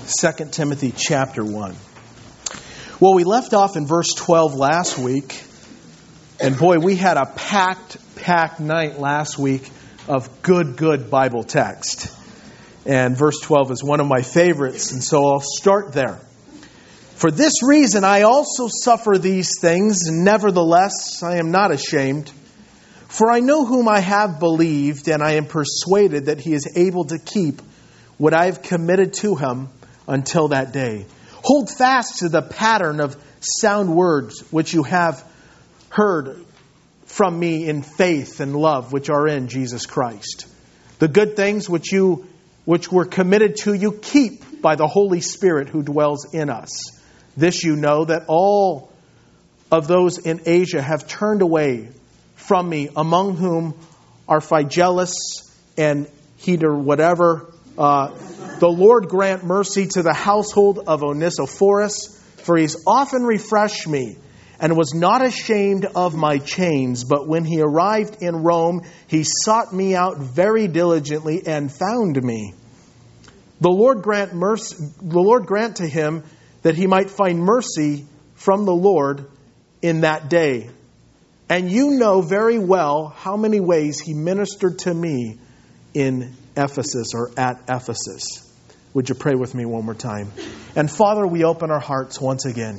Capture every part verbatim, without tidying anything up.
Second Timothy chapter one. Well, we left off in verse twelve last week. And boy, we had a packed, packed night last week of good, good Bible text. And verse twelve is one of my favorites, and so I'll start there. For this reason I also suffer these things, nevertheless I am not ashamed. For I know whom I have believed, and I am persuaded that he is able to keep what I have committed to him until that day. Hold fast to the pattern of sound words which you have heard from me in faith and love which are in Jesus Christ. The good things which you which were committed to you keep by the Holy Spirit who dwells in us. This you know, that all of those in Asia have turned away from me, among whom are Phygellus and Heater, whatever. Uh, the Lord grant mercy to the household of Onesiphorus, for he's often refreshed me, and was not ashamed of my chains. But when he arrived in Rome, he sought me out very diligently and found me. The Lord grant mercy, the Lord grant to him that he might find mercy from the Lord in that day. And you know very well how many ways he ministered to me in Ephesus or at Ephesus. Would you pray with me one more time? And Father, we open our hearts once again.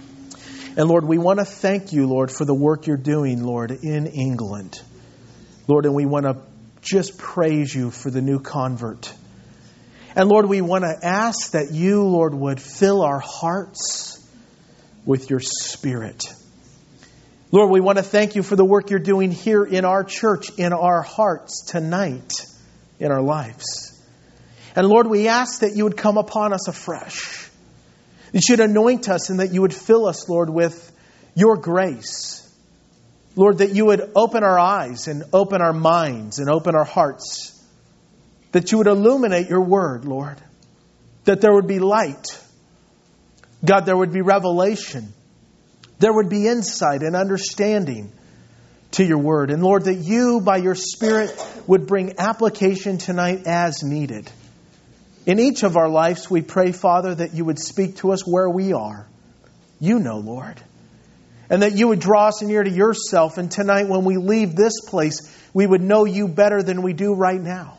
And Lord, we want to thank you, Lord, for the work you're doing, Lord, in England. Lord, and we want to just praise you for the new convert. And Lord, we want to ask that you, Lord, would fill our hearts with your Spirit. Lord, we want to thank you for the work you're doing here in our church, in our hearts tonight, in our lives. And Lord, we ask that you would come upon us afresh. You should anoint us and that you would fill us, Lord, with your grace. Lord, that you would open our eyes and open our minds and open our hearts. That you would illuminate your word, Lord. That there would be light. God, there would be revelation. There would be insight and understanding to your word. And Lord, that you, by your Spirit, would bring application tonight as needed. In each of our lives, we pray, Father, that you would speak to us where we are. You know, Lord. And that you would draw us near to yourself. And tonight, when we leave this place, we would know you better than we do right now.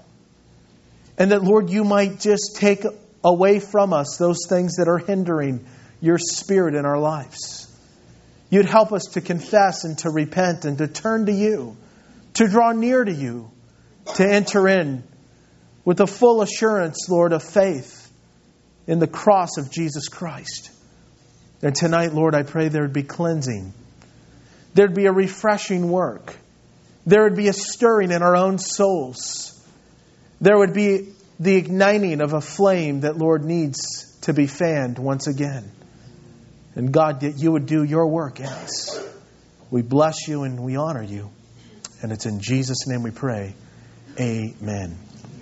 And that, Lord, you might just take away from us those things that are hindering your Spirit in our lives. You'd help us to confess and to repent and to turn to you, to draw near to you, to enter in with the full assurance, Lord, of faith in the cross of Jesus Christ. And tonight, Lord, I pray there would be cleansing. There'd be a refreshing work. There would be a stirring in our own souls. There would be the igniting of a flame that, Lord, needs to be fanned once again. And God, that you would do your work in us. We bless you and we honor you. And it's in Jesus' name we pray. Amen.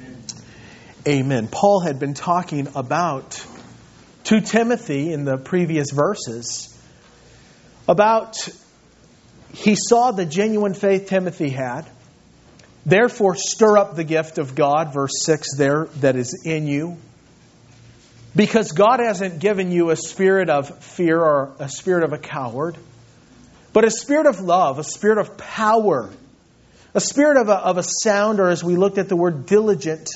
Amen. Paul had been talking about to Timothy in the previous verses about he saw the genuine faith Timothy had. Therefore, stir up the gift of God, verse six there, that is in you. Because God hasn't given you a spirit of fear or a spirit of a coward, but a spirit of love, a spirit of power, a spirit of a, of a sound, or as we looked at the word diligent,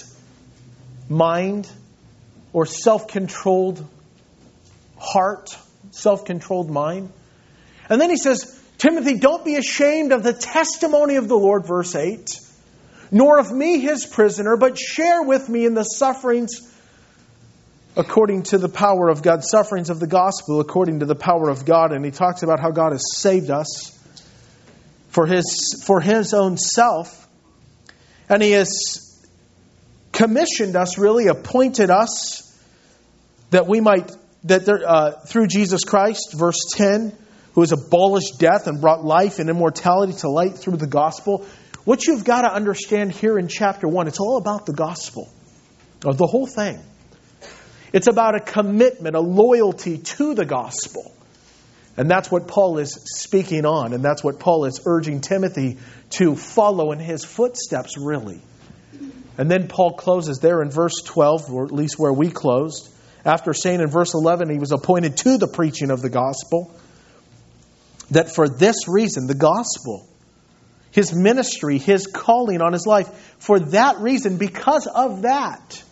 mind, or self-controlled heart, self-controlled mind. And then he says, Timothy, don't be ashamed of the testimony of the Lord, verse eight, nor of me, his prisoner, but share with me in the sufferings according to the power of God, sufferings of the gospel, according to the power of God. And he talks about how God has saved us for his, for his own self. And he has commissioned us, really appointed us, that we might, that there, uh, through Jesus Christ, verse ten, who has abolished death and brought life and immortality to light through the gospel. What you've got to understand here in chapter one, it's all about the gospel, or the whole thing. It's about a commitment, a loyalty to the gospel. And that's what Paul is speaking on. And that's what Paul is urging Timothy to follow in his footsteps, really. And then Paul closes there in verse twelve, or at least where we closed. After saying in verse eleven, he was appointed to the preaching of the gospel, that for this reason, the gospel, his ministry, his calling on his life, for that reason, because of that,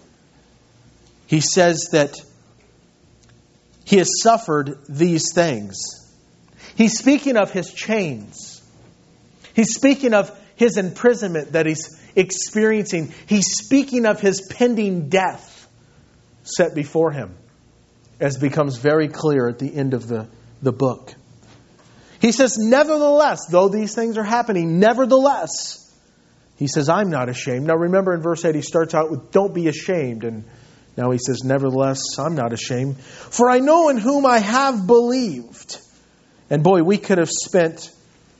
he says that he has suffered these things. He's speaking of his chains. He's speaking of his imprisonment that he's experiencing. He's speaking of his pending death set before him, as becomes very clear at the end of the, the book. He says, nevertheless, though these things are happening, nevertheless, he says, I'm not ashamed. Now remember in verse eight, he starts out with, don't be ashamed. And now he says, nevertheless, I'm not ashamed. For I know in whom I have believed. And boy, we could have spent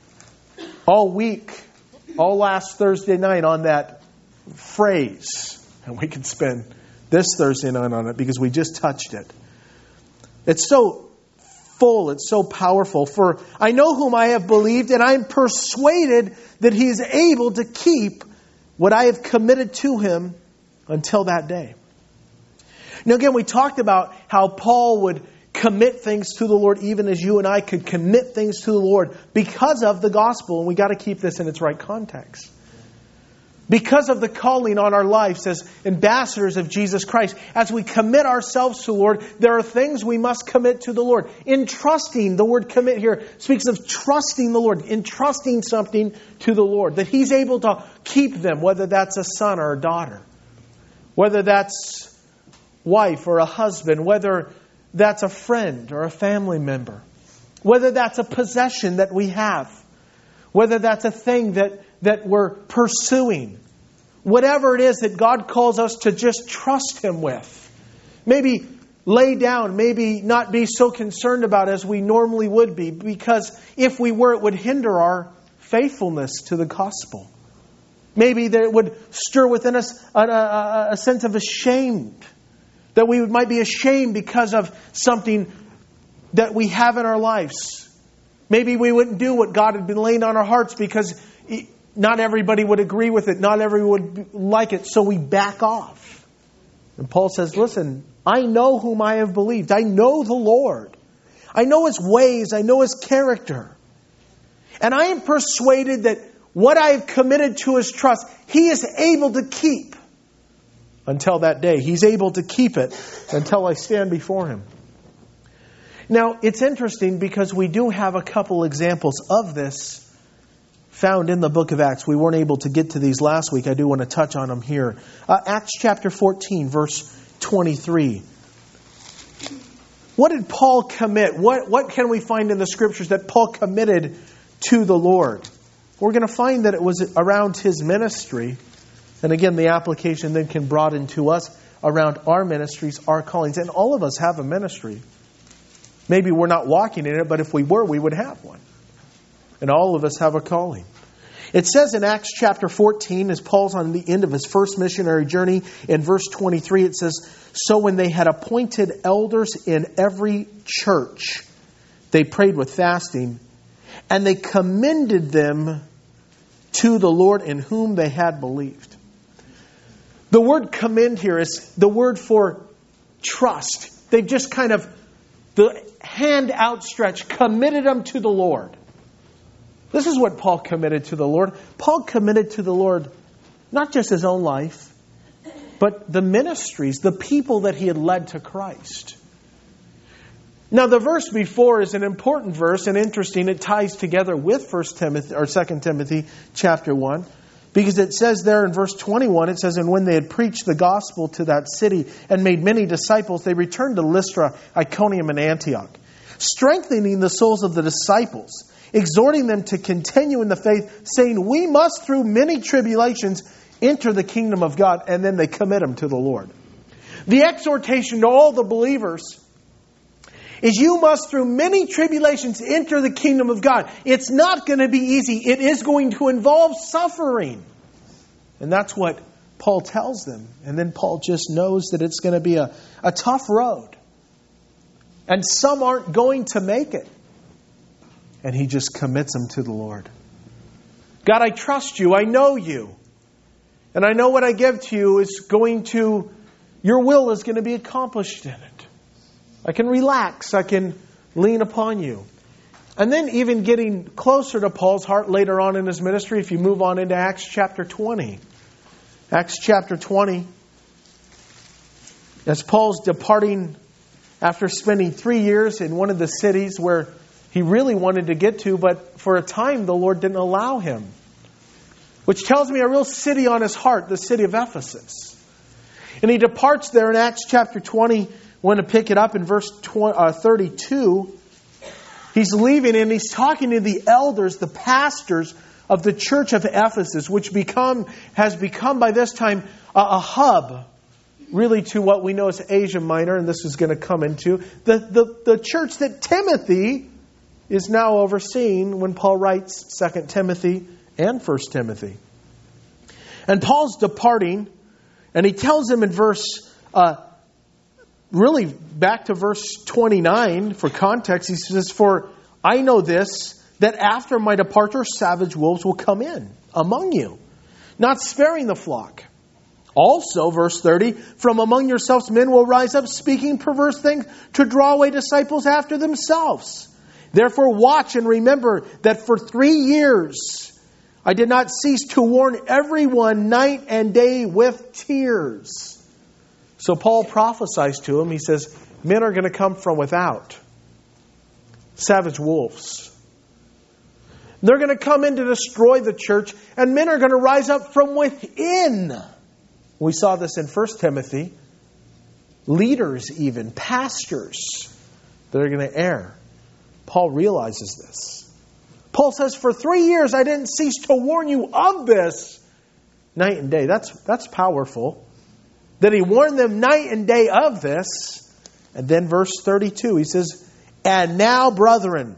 all week, all last Thursday night on that phrase. And we could spend this Thursday night on it because we just touched it. It's so full, it's so powerful. For I know whom I have believed, and I am persuaded that he is able to keep what I have committed to him until that day. Now again, we talked about how Paul would commit things to the Lord even as you and I could commit things to the Lord because of the gospel. And we got to keep this in its right context. Because of the calling on our lives as ambassadors of Jesus Christ, as we commit ourselves to the Lord, there are things we must commit to the Lord. Entrusting, the word commit here speaks of trusting the Lord, entrusting something to the Lord, that He's able to keep them, whether that's a son or a daughter, whether that's wife or a husband, whether that's a friend or a family member, whether that's a possession that we have, whether that's a thing that, that we're pursuing. Whatever it is that God calls us to just trust Him with. Maybe lay down, maybe not be so concerned about as we normally would be, because if we were, it would hinder our faithfulness to the gospel. Maybe that it would stir within us a, a, a sense of ashamed. That we might be ashamed because of something that we have in our lives. Maybe we wouldn't do what God had been laying on our hearts because not everybody would agree with it. Not everyone would like it. So we back off. And Paul says, listen, I know whom I have believed. I know the Lord. I know His ways. I know His character. And I am persuaded that what I have committed to His trust, He is able to keep until that day. He's able to keep it until I stand before Him. Now, it's interesting because we do have a couple examples of this found in the book of Acts. We weren't able to get to these last week. I do want to touch on them here. Uh, Acts chapter fourteen, verse twenty-three. What did Paul commit? What, what can we find in the Scriptures that Paul committed to the Lord? We're going to find that it was around his ministry. And again, the application then can broaden to us around our ministries, our callings. And all of us have a ministry. Maybe we're not walking in it, but if we were, we would have one. And all of us have a calling. It says in Acts chapter fourteen, as Paul's on the end of his first missionary journey, in verse twenty-three, it says, so when they had appointed elders in every church, they prayed with fasting, and they commended them to the Lord in whom they had believed. The word commend here is the word for trust. They've just kind of, the hand outstretched, committed them to the Lord. This is what Paul committed to the Lord. Paul committed to the Lord not just his own life, but the ministries, the people that he had led to Christ. Now, the verse before is an important verse and interesting. It ties together with First Timothy or Second Timothy chapter one. Because it says there in verse twenty-one, it says, and when they had preached the gospel to that city and made many disciples, they returned to Lystra, Iconium, and Antioch, strengthening the souls of the disciples, exhorting them to continue in the faith, saying, we must through many tribulations enter the kingdom of God. And then they commit them to the Lord. The exhortation to all the believers is you must through many tribulations enter the kingdom of God. It's not going to be easy. It is going to involve suffering. And that's what Paul tells them. And then Paul just knows that it's going to be a, a tough road. And some aren't going to make it. And he just commits them to the Lord. God, I trust you. I know you. And I know what I give to you is going to your will is going to be accomplished in it. I can relax. I can lean upon you. And then even getting closer to Paul's heart later on in his ministry, if you move on into Acts chapter twenty. Acts chapter twenty. As Paul's departing after spending three years in one of the cities where he really wanted to get to, but for a time the Lord didn't allow him. Which tells me a real city on his heart, the city of Ephesus. And he departs there in Acts chapter twenty. I want to pick it up in verse thirty-two. He's leaving and he's talking to the elders, the pastors of the church of Ephesus, which become has become by this time a, a hub, really, to what we know as Asia Minor, and this is going to come into the, the, the church that Timothy is now overseeing when Paul writes Second Timothy and First Timothy. And Paul's departing, and he tells them in verse, uh, really back to verse twenty-nine for context, he says, "For I know this, that after my departure savage wolves will come in among you, not sparing the flock. Also," verse thirty, "from among yourselves men will rise up speaking perverse things to draw away disciples after themselves. Therefore watch and remember that for three years I did not cease to warn everyone night and day with tears." So Paul prophesies to him. He says, men are going to come from without. Savage wolves. They're going to come in to destroy the church, and men are going to rise up from within. We saw this in First Timothy. Leaders even, pastors, that are going to err. Paul realizes this. Paul says, for three years I didn't cease to warn you of this night and day. That's, that's powerful. That he warned them night and day of this. And then verse thirty-two, he says, "And now, brethren,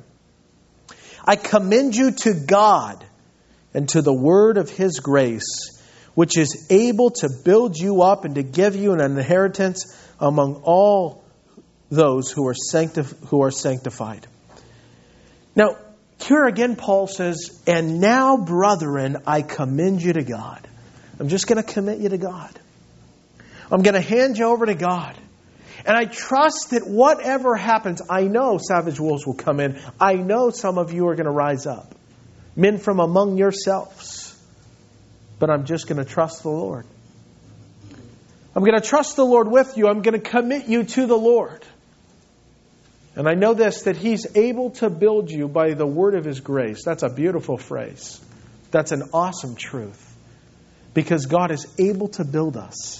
I commend you to God and to the word of His grace, which is able to build you up and to give you an inheritance among all those who are sanctif- who are sanctified." Now, here again, Paul says, "And now, brethren, I commend you to God." I'm just going to commit you to God. I'm going to hand you over to God. And I trust that whatever happens, I know savage wolves will come in. I know some of you are going to rise up. Men from among yourselves. But I'm just going to trust the Lord. I'm going to trust the Lord with you. I'm going to commit you to the Lord. And I know this, that He's able to build you by the word of His grace. That's a beautiful phrase. That's an awesome truth. Because God is able to build us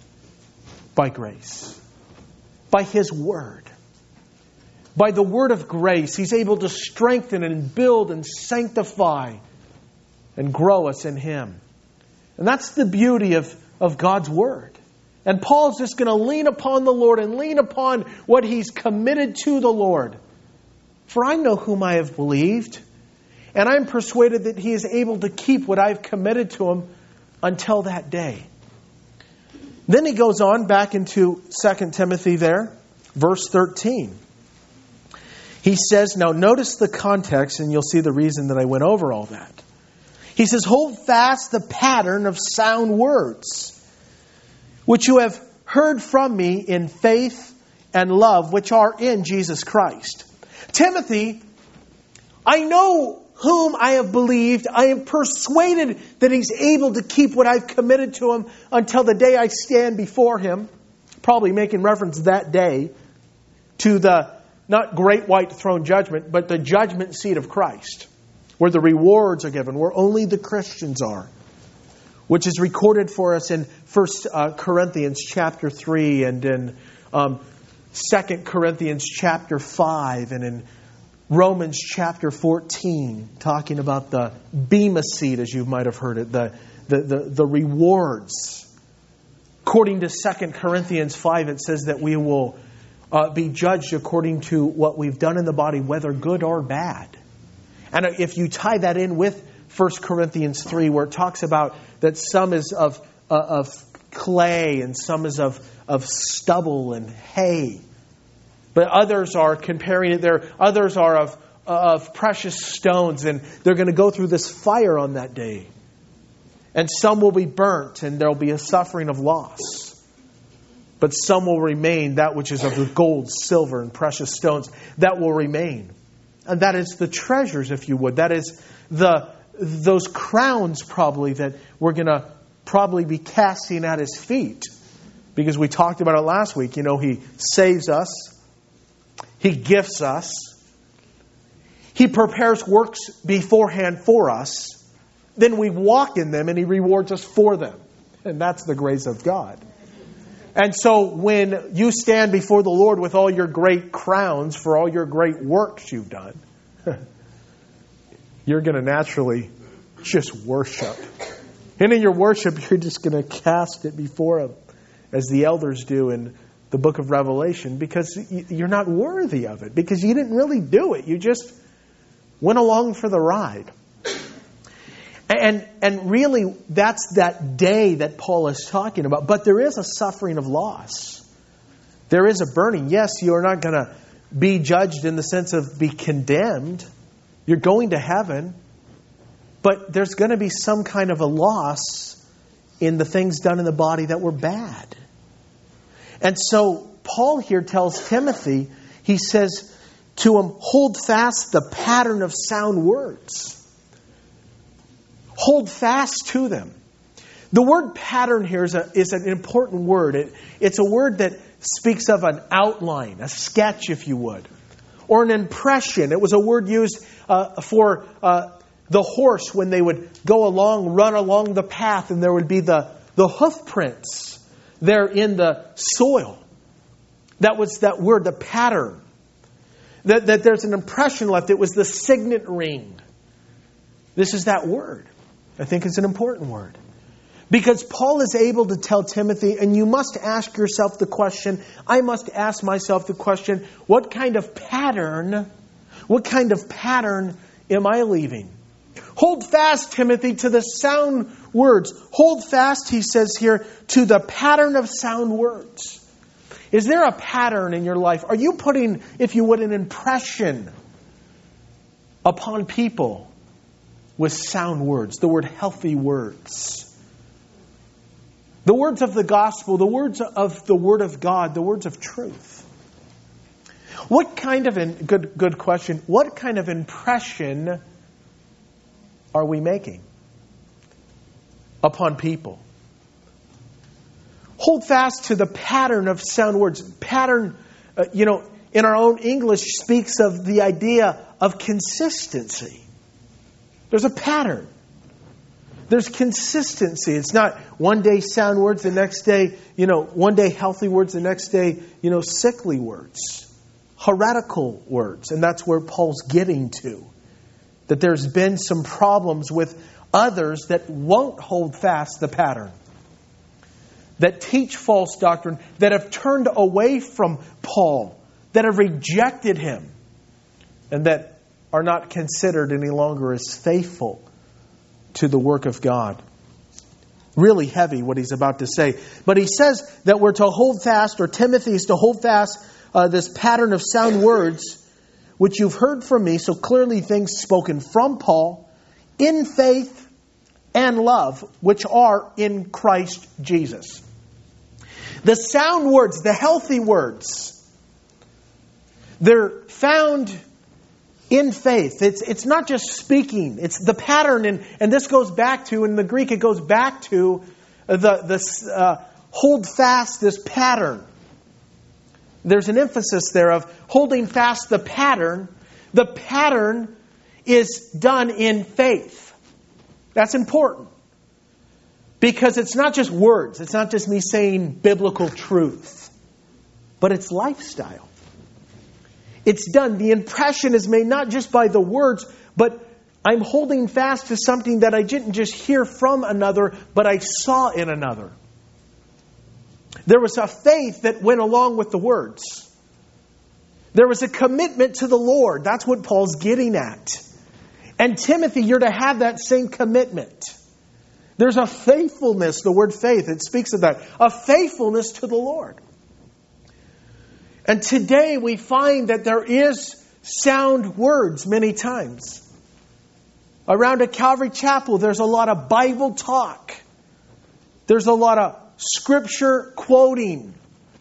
by grace. By His word. By the word of grace, He's able to strengthen and build and sanctify and grow us in Him. And that's the beauty of, of God's word. And Paul's just going to lean upon the Lord and lean upon what he's committed to the Lord. "For I know whom I have believed, and I am persuaded that He is able to keep what I've committed to Him until that day." Then he goes on back into Second Timothy there, verse thirteen. He says, now notice the context and you'll see the reason that I went over all that. He says, "Hold fast the pattern of sound words, which you have heard from me in faith and love, which are in Jesus Christ. Timothy, I know whom I have believed. I am persuaded that He's able to keep what I've committed to Him until the day I stand before Him." Probably making reference that day to the, not great white throne judgment, but the judgment seat of Christ, where the rewards are given, where only the Christians are. Which is recorded for us in First Corinthians chapter three and in um, Second Corinthians chapter five and in Romans chapter fourteen, talking about the bema seat, as you might have heard it, the, the, the, the rewards. According to Second Corinthians five, it says that we will uh, be judged according to what we've done in the body, whether good or bad. And if you tie that in with First Corinthians three, where it talks about that some is of, uh, of clay and some is of, of stubble and hay. But others are comparing it there. Others are of, of precious stones, and they're going to go through this fire on that day. And some will be burnt, and there will be a suffering of loss. but some will remain, that which is of the gold, silver, and precious stones, that will remain. And that is the treasures, if you would. That is the those crowns probably that we're going to probably be casting at His feet. Because we talked about it last week. You know, He saves us. He gifts us. He prepares works beforehand for us. Then we walk in them and He rewards us for them. And that's the grace of God. And so when you stand before the Lord with all your great crowns for all your great works you've done, you're going to naturally just worship. And in your worship, you're just going to cast it before Him, as the elders do in the book of Revelation, because you're not worthy of it, because you didn't really do it. You just went along for the ride. And and really, that's that day that Paul is talking about. But there is a suffering of loss. There is a burning. Yes, you are not going to be judged in the sense of be condemned. You're going to heaven. But there's going to be some kind of a loss in the things done in the body that were bad. And so Paul here tells Timothy, he says to him, hold fast the pattern of sound words. Hold fast to them. The word pattern here is, a, is an important word. It, it's a word that speaks of an outline, a sketch, if you would, or an impression. It was a word used uh, for uh, the horse when they would go along, run along the path, and there would be the, the hoof prints there in the soil. That was that word, the pattern. That, that there's an impression left. It was the signet ring. This is that word. I think it's an important word. Because Paul is able to tell Timothy, and you must ask yourself the question, I must ask myself the question, what kind of pattern, what kind of pattern am I leaving? Hold fast, Timothy, to the sound words. Hold fast, he says here, to the pattern of sound words. Is there a pattern in your life? Are you putting, if you would, an impression upon people with sound words, the word healthy words? The words of the gospel, the words of the Word of God, the words of truth. What kind of, in, good, good question, what kind of impression are we making upon people? Hold fast to the pattern of sound words. Pattern, uh, you know, in our own English speaks of the idea of consistency. There's a pattern. There's consistency. It's not one day sound words, the next day, you know, one day healthy words, the next day, you know, sickly words, heretical words. And that's where Paul's getting to. That there's been some problems with others that won't hold fast the pattern. That teach false doctrine, that have turned away from Paul, that have rejected him, and that are not considered any longer as faithful to the work of God. Really heavy what he's about to say. But he says that we're to hold fast, or Timothy is to hold fast uh, this pattern of sound words, which you've heard from me, so clearly things spoken from Paul, in faith and love, which are in Christ Jesus. The sound words, the healthy words, they're found in faith. It's it's not just speaking. It's the pattern. And, and this goes back to, in the Greek, it goes back to the, the uh, hold fast this pattern. There's an emphasis there of holding fast the pattern. The pattern is done in faith. That's important. Because it's not just words. It's not just me saying biblical truth. But it's lifestyle. It's done. The impression is made not just by the words, but I'm holding fast to something that I didn't just hear from another, but I saw in another. There was a faith that went along with the words. There was a commitment to the Lord. That's what Paul's getting at. And Timothy, you're to have that same commitment. There's a faithfulness, the word faith, it speaks of that. A faithfulness to the Lord. And today we find that there is sound words many times. Around a Calvary Chapel, there's a lot of Bible talk. There's a lot of Scripture quoting.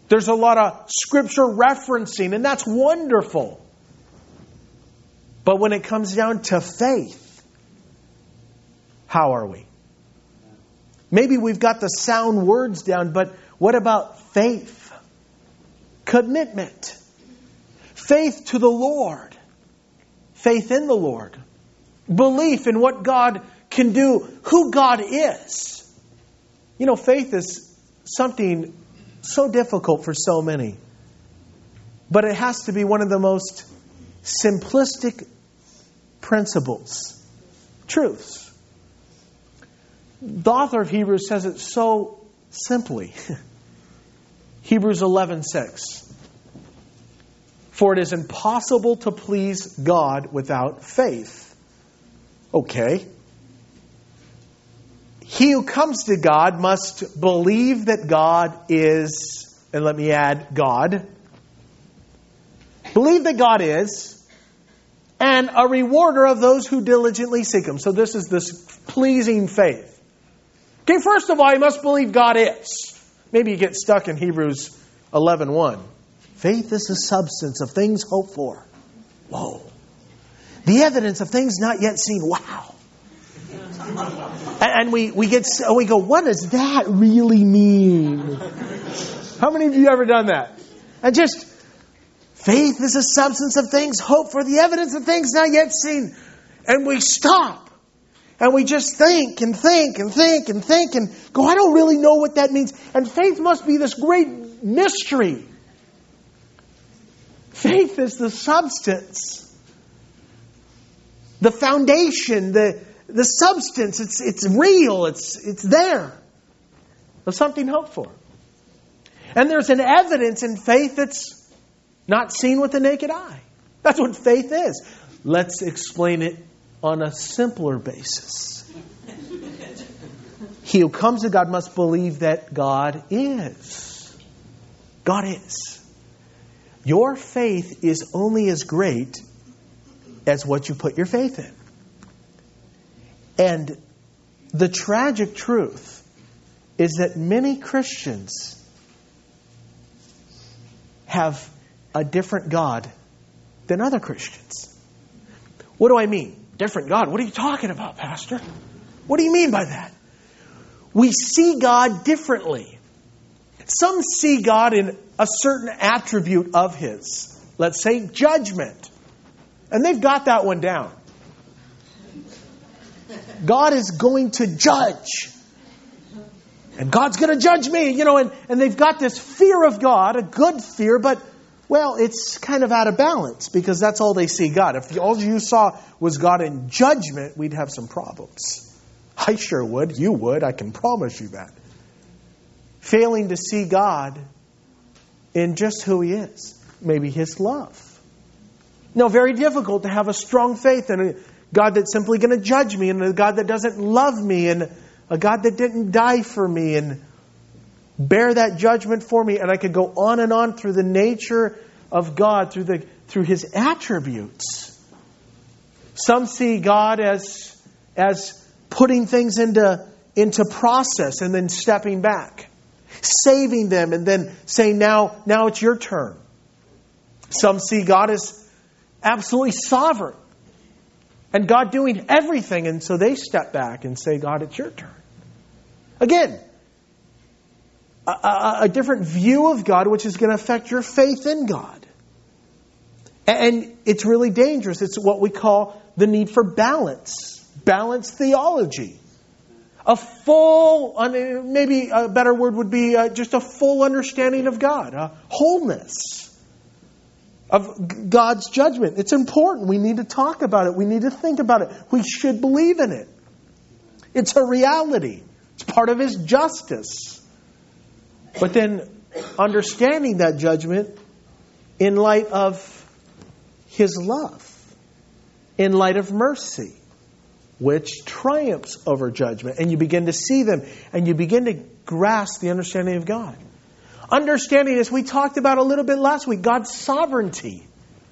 There's a lot of scripture referencing, and that's wonderful. But when it comes down to faith, how are we? Maybe we've got the sound words down, but what about faith? Commitment. Faith to the Lord. Faith in the Lord. Belief in what God can do, who God is. You know, faith is something so difficult for so many. But it has to be one of the most simplistic principles, truths. The author of Hebrews says it so simply. Hebrews eleven six. For it is impossible to please God without faith. Okay. He who comes to God must believe that God is, and let me add, God. Believe that God is, and a rewarder of those who diligently seek Him. So this is this pleasing faith. Okay, first of all, you must believe God is. Maybe you get stuck in Hebrews eleven one. Faith is the substance of things hoped for. Whoa. The evidence of things not yet seen. Wow. And we, we get we go, what does that really mean? How many of you ever done that? And just, faith is a substance of things hoped for, the evidence of things not yet seen. And we stop. And we just think and think and think and think and go, I don't really know what that means. And faith must be this great mystery. Faith is the substance, the foundation, the the substance. It's it's real. It's it's there. Of something hoped for. And there's an evidence in faith that's not seen with the naked eye. That's what faith is. Let's explain it on a simpler basis. He who comes to God must believe that God is. God is. Your faith is only as great as what you put your faith in. And the tragic truth is that many Christians have a different God than other Christians. What do I mean? Different God? What are you talking about, Pastor? What do you mean by that? We see God differently. Some see God in a certain attribute of His. Let's say judgment. And they've got that one down. God is going to judge. And God's going to judge me. You know, and, and they've got this fear of God, a good fear, but, well, it's kind of out of balance because that's all they see God. If all you saw was God in judgment, we'd have some problems. I sure would. You would. I can promise you that. Failing to see God in just who He is. Maybe His love. No, very difficult to have a strong faith in a God that's simply going to judge me, and a God that doesn't love me, and a God that didn't die for me and bear that judgment for me. And I could go on and on through the nature of God, through the through His attributes. Some see God as as putting things into into process and then stepping back. Saving them and then saying, now, now it's your turn. Some see God as absolutely sovereign. And God doing everything. And so they step back and say, God, it's your turn. Again, a, a, a different view of God, which is going to affect your faith in God. And it's really dangerous. It's what we call the need for balance. Balanced theology. A full, maybe a better word would be just a full understanding of God. A wholeness of God's judgment. It's important. We need to talk about it. We need to think about it. We should believe in it. It's a reality. It's part of His justice. But then understanding that judgment in light of His love. In light of mercy. Which triumphs over judgment. And you begin to see them. And you begin to grasp the understanding of God. Understanding, as we talked about a little bit last week, God's sovereignty.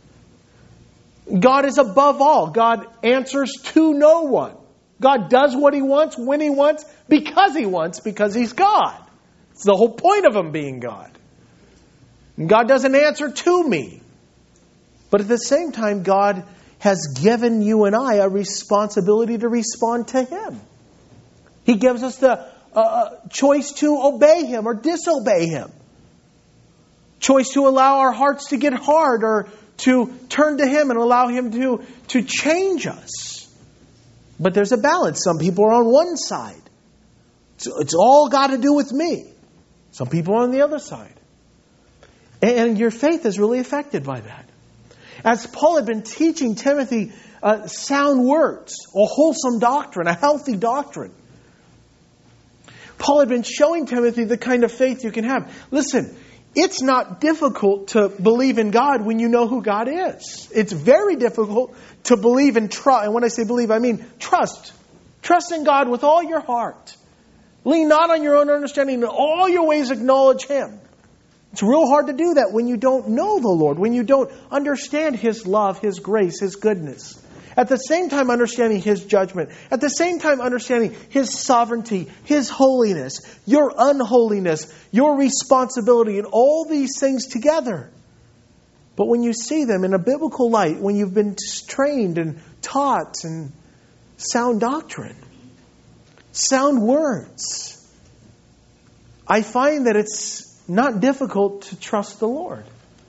God is above all. God answers to no one. God does what He wants, when He wants, because He wants, because He's God. It's the whole point of Him being God. God doesn't answer to me. But at the same time, God has given you and I a responsibility to respond to Him. He gives us the uh, choice to obey Him or disobey Him. Choice to allow our hearts to get hard or to turn to Him and allow Him to, to change us. But there's a balance. Some people are on one side. It's, it's all got to do with me. Some people are on the other side. And your faith is really affected by that. As Paul had been teaching Timothy uh, sound words, a wholesome doctrine, a healthy doctrine, Paul had been showing Timothy the kind of faith you can have. Listen, it's not difficult to believe in God when you know who God is. It's very difficult to believe and trust. And when I say believe, I mean trust. Trust in God with all your heart. Lean not on your own understanding. In all your ways acknowledge Him. It's real hard to do that when you don't know the Lord, when you don't understand His love, His grace, His goodness. At the same time understanding His judgment. At the same time understanding His sovereignty, His holiness, your unholiness, your responsibility, and all these things together. But when you see them in a biblical light, when you've been trained and taught and sound doctrine, sound words, I find that it's not difficult to trust the Lord.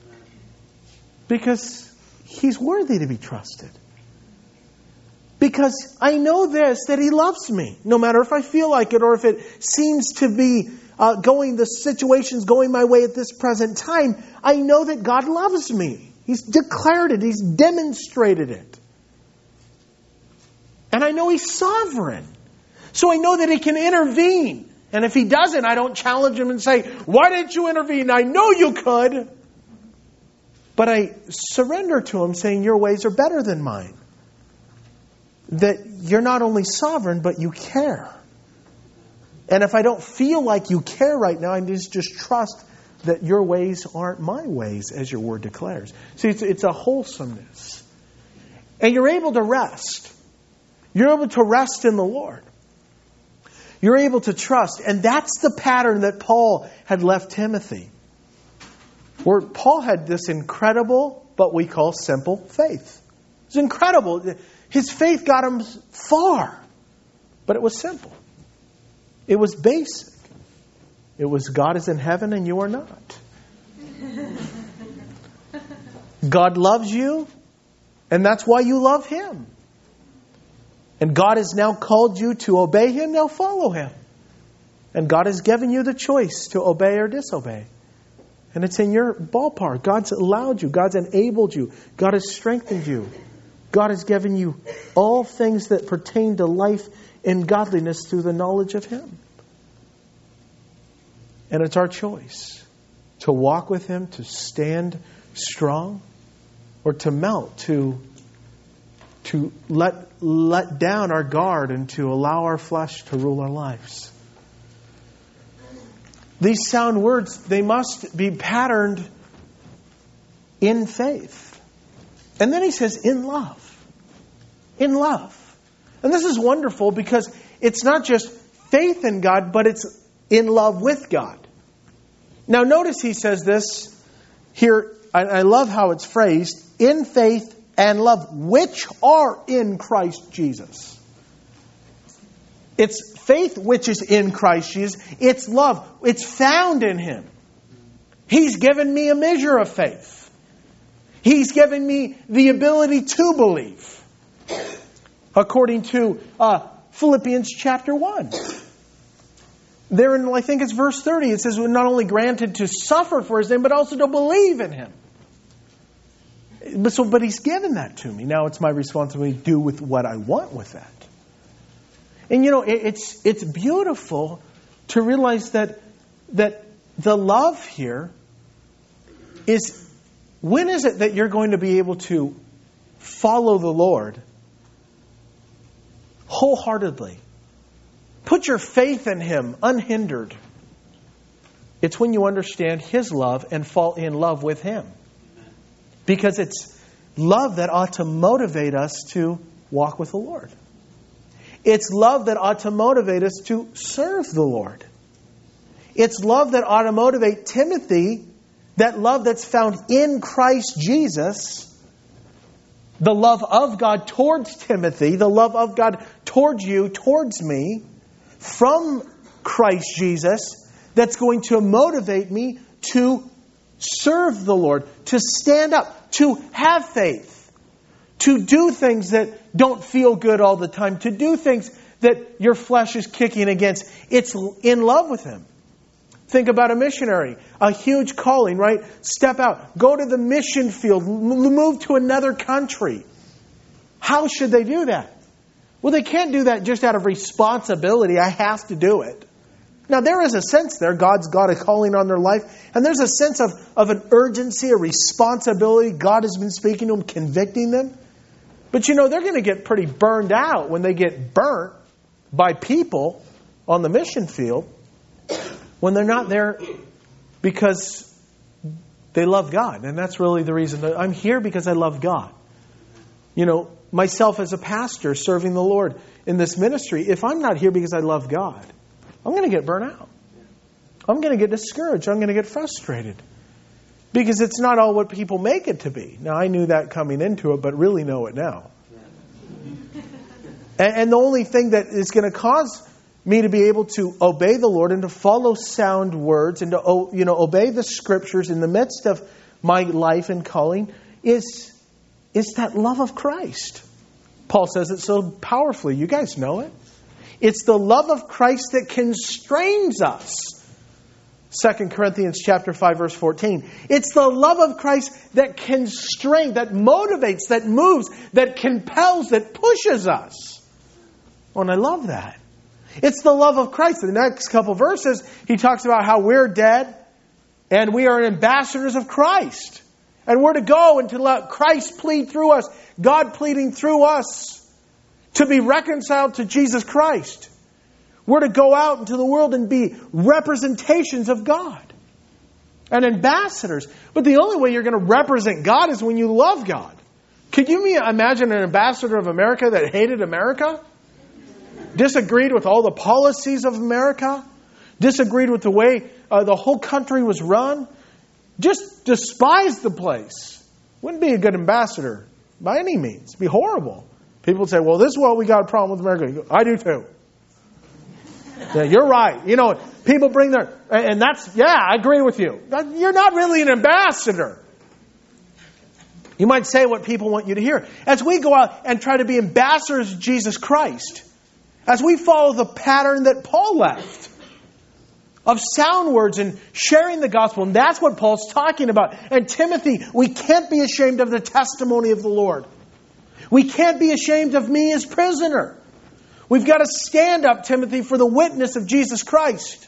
Because He's worthy to be trusted. Because I know this, that He loves me. No matter if I feel like it or if it seems to be uh, going, the situation's going my way at this present time. I know that God loves me. He's declared it. He's demonstrated it. And I know He's sovereign. So I know that He can intervene. And if He doesn't, I don't challenge Him and say, why didn't you intervene? I know you could. But I surrender to Him saying, your ways are better than mine. That you're not only sovereign, but you care. And if I don't feel like you care right now, I just, just trust that your ways aren't my ways, as your word declares. See, it's, it's a wholesomeness. And you're able to rest. You're able to rest in the Lord. You're able to trust. And that's the pattern that Paul had left Timothy. Where Paul had this incredible, but we call simple faith. It's incredible. His faith got him far. But it was simple. It was basic. It was God is in heaven and you are not. God loves you, and that's why you love Him. And God has now called you to obey Him, now follow Him. And God has given you the choice to obey or disobey. And it's in your ballpark. God's allowed you. God's enabled you. God has strengthened you. God has given you all things that pertain to life and godliness through the knowledge of Him. And it's our choice to walk with Him, to stand strong, or to melt, to to let let down our guard and to allow our flesh to rule our lives. These sound words, they must be patterned in faith. And then he says, in love. In love. And this is wonderful because it's not just faith in God, but it's in love with God. Now notice he says this here. I, I love how it's phrased. In faith and love, which are in Christ Jesus. It's faith which is in Christ Jesus. It's love. It's found in Him. He's given me a measure of faith. He's given me the ability to believe. According to uh, Philippians chapter one. There in, I think it's verse thirty, it says we're not only granted to suffer for His name, but also to believe in Him. But, so, but He's given that to me. Now it's my responsibility to do with what I want with that. And you know, it, it's it's beautiful to realize that that the love here is, when is it that you're going to be able to follow the Lord wholeheartedly? Put your faith in Him unhindered. It's when you understand His love and fall in love with Him. Because it's love that ought to motivate us to walk with the Lord. It's love that ought to motivate us to serve the Lord. It's love that ought to motivate Timothy, that love that's found in Christ Jesus, the love of God towards Timothy, the love of God towards you, towards me, from Christ Jesus, that's going to motivate me to serve the Lord, to stand up, to have faith, to do things that don't feel good all the time, to do things that your flesh is kicking against. It's in love with Him. Think about a missionary, a huge calling, right? Step out, go to the mission field, move to another country. How should they do that? Well, they can't do that just out of responsibility. I have to do it. Now, there is a sense there. God's got a calling on their life. And there's a sense of, of an urgency, a responsibility. God has been speaking to them, convicting them. But you know, they're going to get pretty burned out when they get burnt by people on the mission field when they're not there because they love God. And that's really the reason. That I'm here because I love God. You know, myself as a pastor serving the Lord in this ministry, if I'm not here because I love God, I'm going to get burnt out. I'm going to get discouraged. I'm going to get frustrated. Because it's not all what people make it to be. Now, I knew that coming into it, but really know it now. And, and the only thing that is going to cause me to be able to obey the Lord and to follow sound words and to you know obey the Scriptures in the midst of my life and calling is, is that love of Christ. Paul says it so powerfully. You guys know it. It's the love of Christ that constrains us. Second Corinthians chapter five, verse fourteen. It's the love of Christ that constrains, that motivates, that moves, that compels, that pushes us. Oh, and I love that. It's the love of Christ. In the next couple verses, he talks about how we're dead and we are ambassadors of Christ. And we're to go and to let Christ plead through us, God pleading through us, to be reconciled to Jesus Christ. We're to go out into the world and be representations of God and ambassadors. But the only way you're going to represent God is when you love God. Could you imagine an ambassador of America that hated America? Disagreed with all the policies of America? Disagreed with the way uh, the whole country was run? Just despised the place. Wouldn't be a good ambassador by any means. It'd be horrible. People would say, well, this is what we got a problem with America. You go, I do too. Yeah, you're right. You know, people bring their... And that's... Yeah, I agree with you. You're not really an ambassador. You might say what people want you to hear. As we go out and try to be ambassadors of Jesus Christ, as we follow the pattern that Paul left of sound words and sharing the gospel, and that's what Paul's talking about. And Timothy, we can't be ashamed of the testimony of the Lord. We can't be ashamed of me as prisoner. We've got to stand up, Timothy, for the witness of Jesus Christ.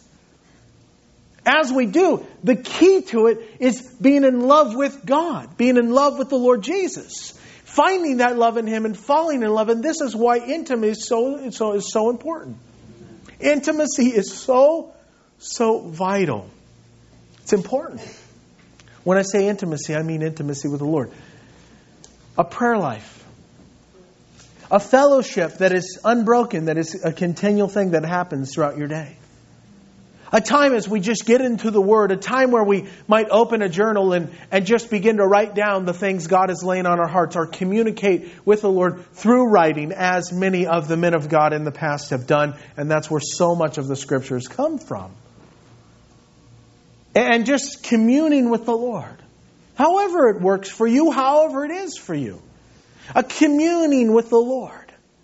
As we do, the key to it is being in love with God, being in love with the Lord Jesus, finding that love in Him and falling in love. And this is why intimacy is so, so, is so important. Intimacy is so, so vital. It's important. When I say intimacy, I mean intimacy with the Lord. A prayer life. A fellowship that is unbroken, that is a continual thing that happens throughout your day. A time as we just get into the Word, a time where we might open a journal and, and just begin to write down the things God is laying on our hearts, or communicate with the Lord through writing, as many of the men of God in the past have done. And that's where so much of the Scriptures come from. And just communing with the Lord. However it works for you, however it is for you. A communing with the Lord.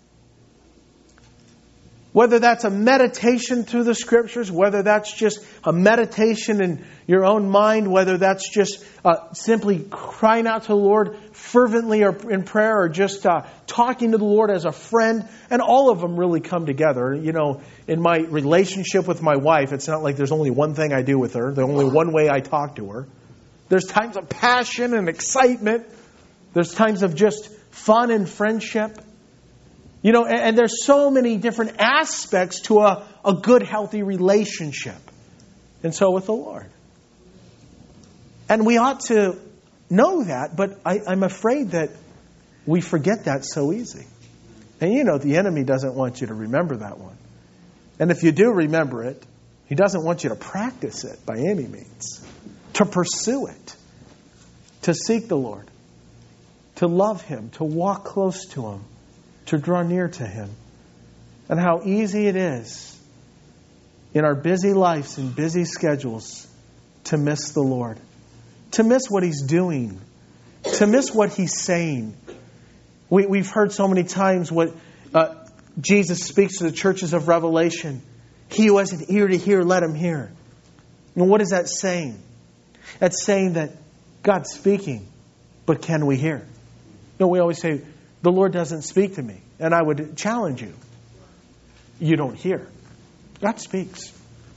Whether that's a meditation through the Scriptures, whether that's just a meditation in your own mind, whether that's just uh, simply crying out to the Lord fervently or in prayer, or just uh, talking to the Lord as a friend. And all of them really come together. You know, in my relationship with my wife, it's not like there's only one thing I do with her. There's only one way I talk to her. There's times of passion and excitement. There's times of just fun and friendship. You know, and, and there's so many different aspects to a, a good, healthy relationship. And so with the Lord. And we ought to know that, but I, I'm afraid that we forget that so easy. And you know, the enemy doesn't want you to remember that one. And if you do remember it, he doesn't want you to practice it by any means. to pursue it, to seek the Lord, to love Him, to walk close to Him, to draw near to Him. And how easy it is in our busy lives and busy schedules to miss the Lord, to miss what He's doing, to miss what He's saying. We, we've heard so many times what uh, Jesus speaks to the churches of Revelation. He who has an ear to hear, let him hear. And what is that saying? That's saying that God's speaking, but can we hear? You know, we always say, the Lord doesn't speak to me. And I would challenge you. You don't hear. God speaks.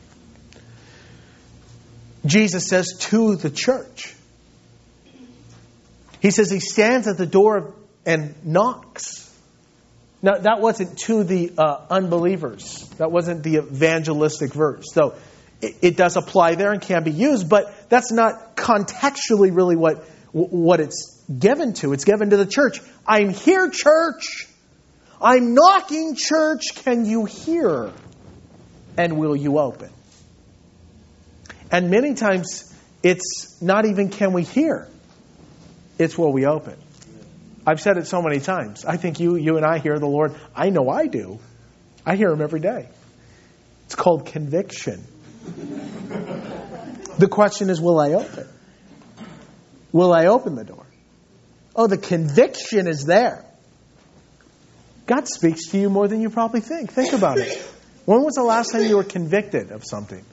Jesus says to the church, He says He stands at the door and knocks. Now, that wasn't to the uh, unbelievers. That wasn't the evangelistic verse. So it, it does apply there and can be used, but that's not contextually really what, what it's given to. It's given to the church. I'm here, church. I'm knocking, church. Can you hear? And will you open? And many times it's not even can we hear. It's will we open. I've said it so many times. I think you, you and I hear the Lord. I know I do. I hear Him every day. It's called conviction. The question is, will I open? Will I open the door? Oh, the conviction is there. God speaks to you more than you probably think. Think about it. When was the last time you were convicted of something?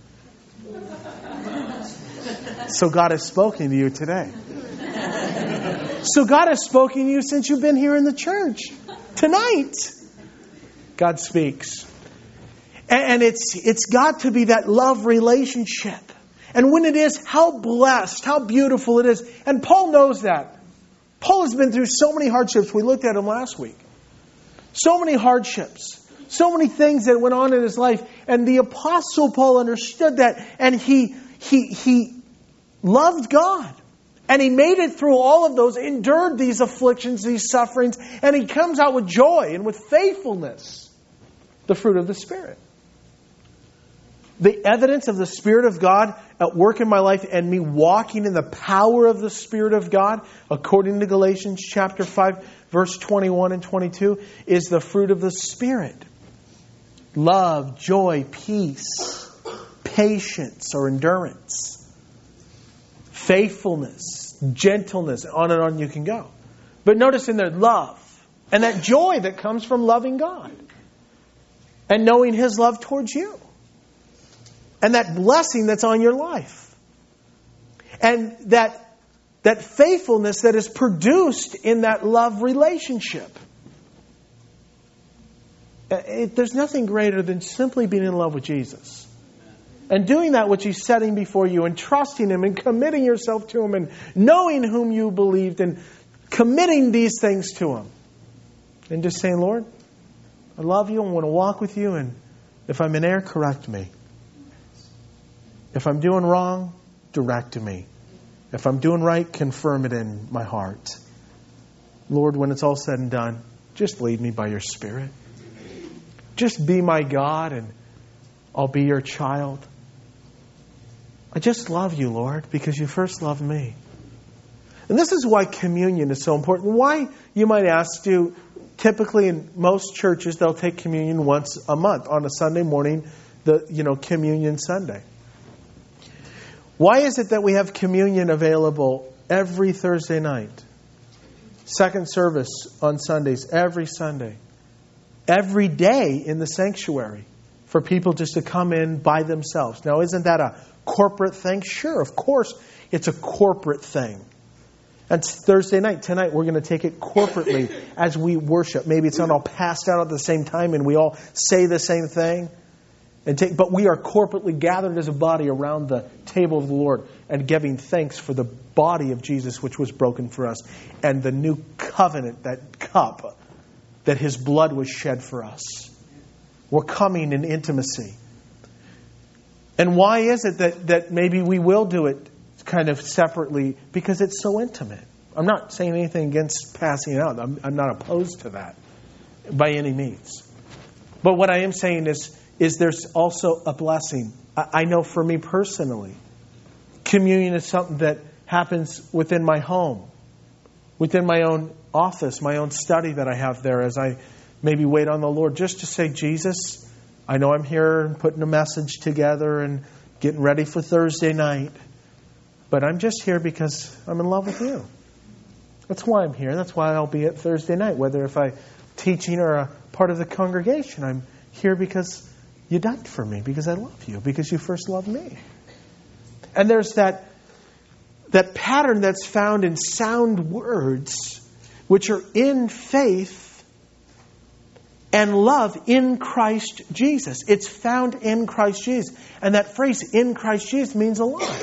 So God has spoken to you today. So God has spoken to you since you've been here in the church. Tonight, God speaks. And it's it's got to be that love relationship. And when it is, how blessed, how beautiful it is. And Paul knows that. Paul has been through so many hardships. We looked at him last week. So many hardships. So many things that went on in his life. And the Apostle Paul understood that. And he he he loved God. And he made it through all of those, endured these afflictions, these sufferings, and he comes out with joy and with faithfulness, the fruit of the Spirit. The evidence of the Spirit of God at work in my life and me walking in the power of the Spirit of God, according to Galatians chapter five, verse twenty-one and twenty-two, is the fruit of the Spirit. Love, joy, peace, patience or endurance, faithfulness, gentleness, on and on you can go. But notice in there, love. And that joy that comes from loving God. And knowing His love towards you. And that blessing that's on your life. And that, that faithfulness that is produced in that love relationship. It, there's nothing greater than simply being in love with Jesus. And doing that which He's setting before you and trusting Him and committing yourself to Him and knowing whom you believed and committing these things to Him. And just saying, Lord, I love You. I want to walk with You. And if I'm in error, correct me. If I'm doing wrong, direct me. If I'm doing right, confirm it in my heart. Lord, when it's all said and done, just lead me by Your Spirit. Just be my God and I'll be Your child. I just love You, Lord, because You first loved me. And this is why communion is so important. Why, you might ask, do typically in most churches they'll take communion once a month on a Sunday morning, the you know communion Sunday. Why is it that we have communion available every Thursday night? Second service on Sundays, every Sunday. Every day in the sanctuary for people just to come in by themselves. Now, isn't that a corporate thing? Sure, of course, it's a corporate thing. And Thursday night, tonight, we're going to take it corporately as we worship. Maybe it's not all passed out at the same time and we all say the same thing. And take, but we are corporately gathered as a body around the table of the Lord and giving thanks for the body of Jesus which was broken for us. And the new covenant, that cup, that His blood was shed for us. We're coming in intimacy. And why is it that, that maybe we will do it kind of separately? Because it's so intimate. I'm not saying anything against passing it out. I'm, I'm not opposed to that by any means. But what I am saying is, is there's also a blessing. I, I know for me personally, Communion is something that happens within my home, within my own office, my own study that I have there as I maybe wait on the Lord. Just to say, Jesus, I know I'm here and putting a message together and getting ready for Thursday night, but I'm just here because I'm in love with you. That's why I'm here. That's why I'll be at Thursday night, whether if I'm teaching or a part of the congregation. I'm here because you died for me, because I love you, because you first loved me. And there's that, that pattern that's found in sound words, which are in faith and love in Christ Jesus. It's found in Christ Jesus. And that phrase, in Christ Jesus, means a lot.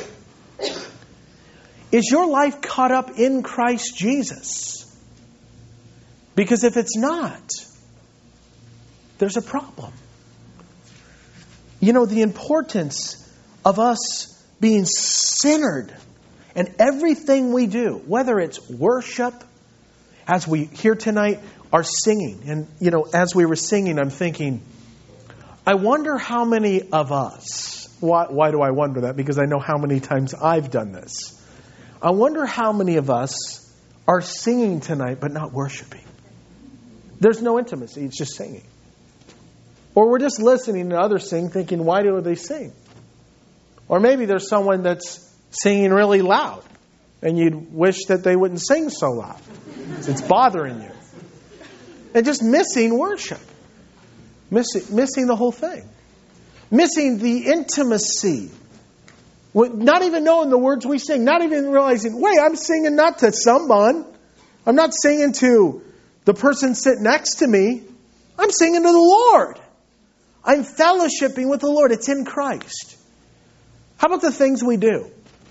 Is your life caught up in Christ Jesus? Because if it's not, there's a problem. You know, the importance of us being centered in everything we do, whether it's worship, as we here tonight are singing. And, you know, as we were singing, I'm thinking, I wonder how many of us, why, why do I wonder that? Because I know how many times I've done this. I wonder how many of us are singing tonight but not worshiping. There's no intimacy. It's just singing. Or we're just listening to others sing thinking, why do they sing? Or maybe there's someone that's singing really loud and you'd wish that they wouldn't sing so loud. It's bothering you. And just missing worship. Missing, missing the whole thing. Missing the intimacy. Not even knowing the words we sing. Not even realizing, wait, I'm singing not to someone. I'm not singing to the person sitting next to me. I'm singing to the Lord. I'm fellowshipping with the Lord. It's in Christ. How about the things we do?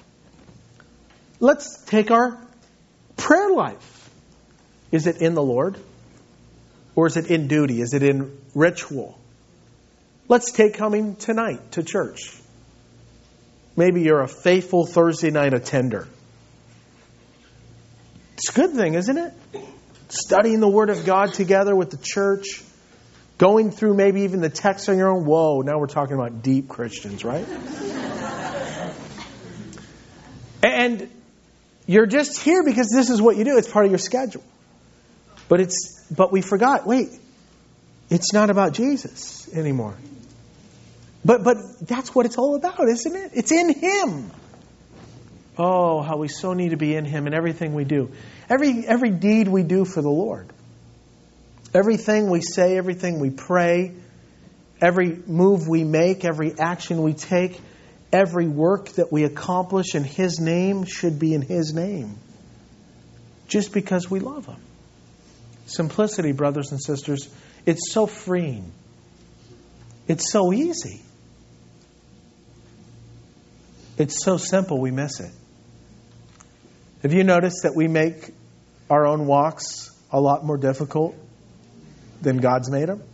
Let's take our prayer life. Is it in the Lord? Or is it in duty? Is it in ritual? Let's take coming tonight to church. Maybe you're a faithful Thursday night attender. It's a good thing, isn't it? Studying the Word of God together with the church. Going through maybe even the text on your own. Whoa, now we're talking about deep Christians, right? And you're just here because this is what you do. It's part of your schedule. But it's but we forgot, wait, it's not about Jesus anymore. But but that's what it's all about, isn't it? It's in Him. Oh, how we so need to be in Him in everything we do. Every every deed we do for the Lord. Everything we say, everything we pray, every move we make, every action we take, every work that we accomplish in His name should be in His name. Just because we love Him. Simplicity, brothers and sisters, it's so freeing. It's so easy. It's so simple we miss it. Have you noticed that we make our own walks a lot more difficult than God's made them?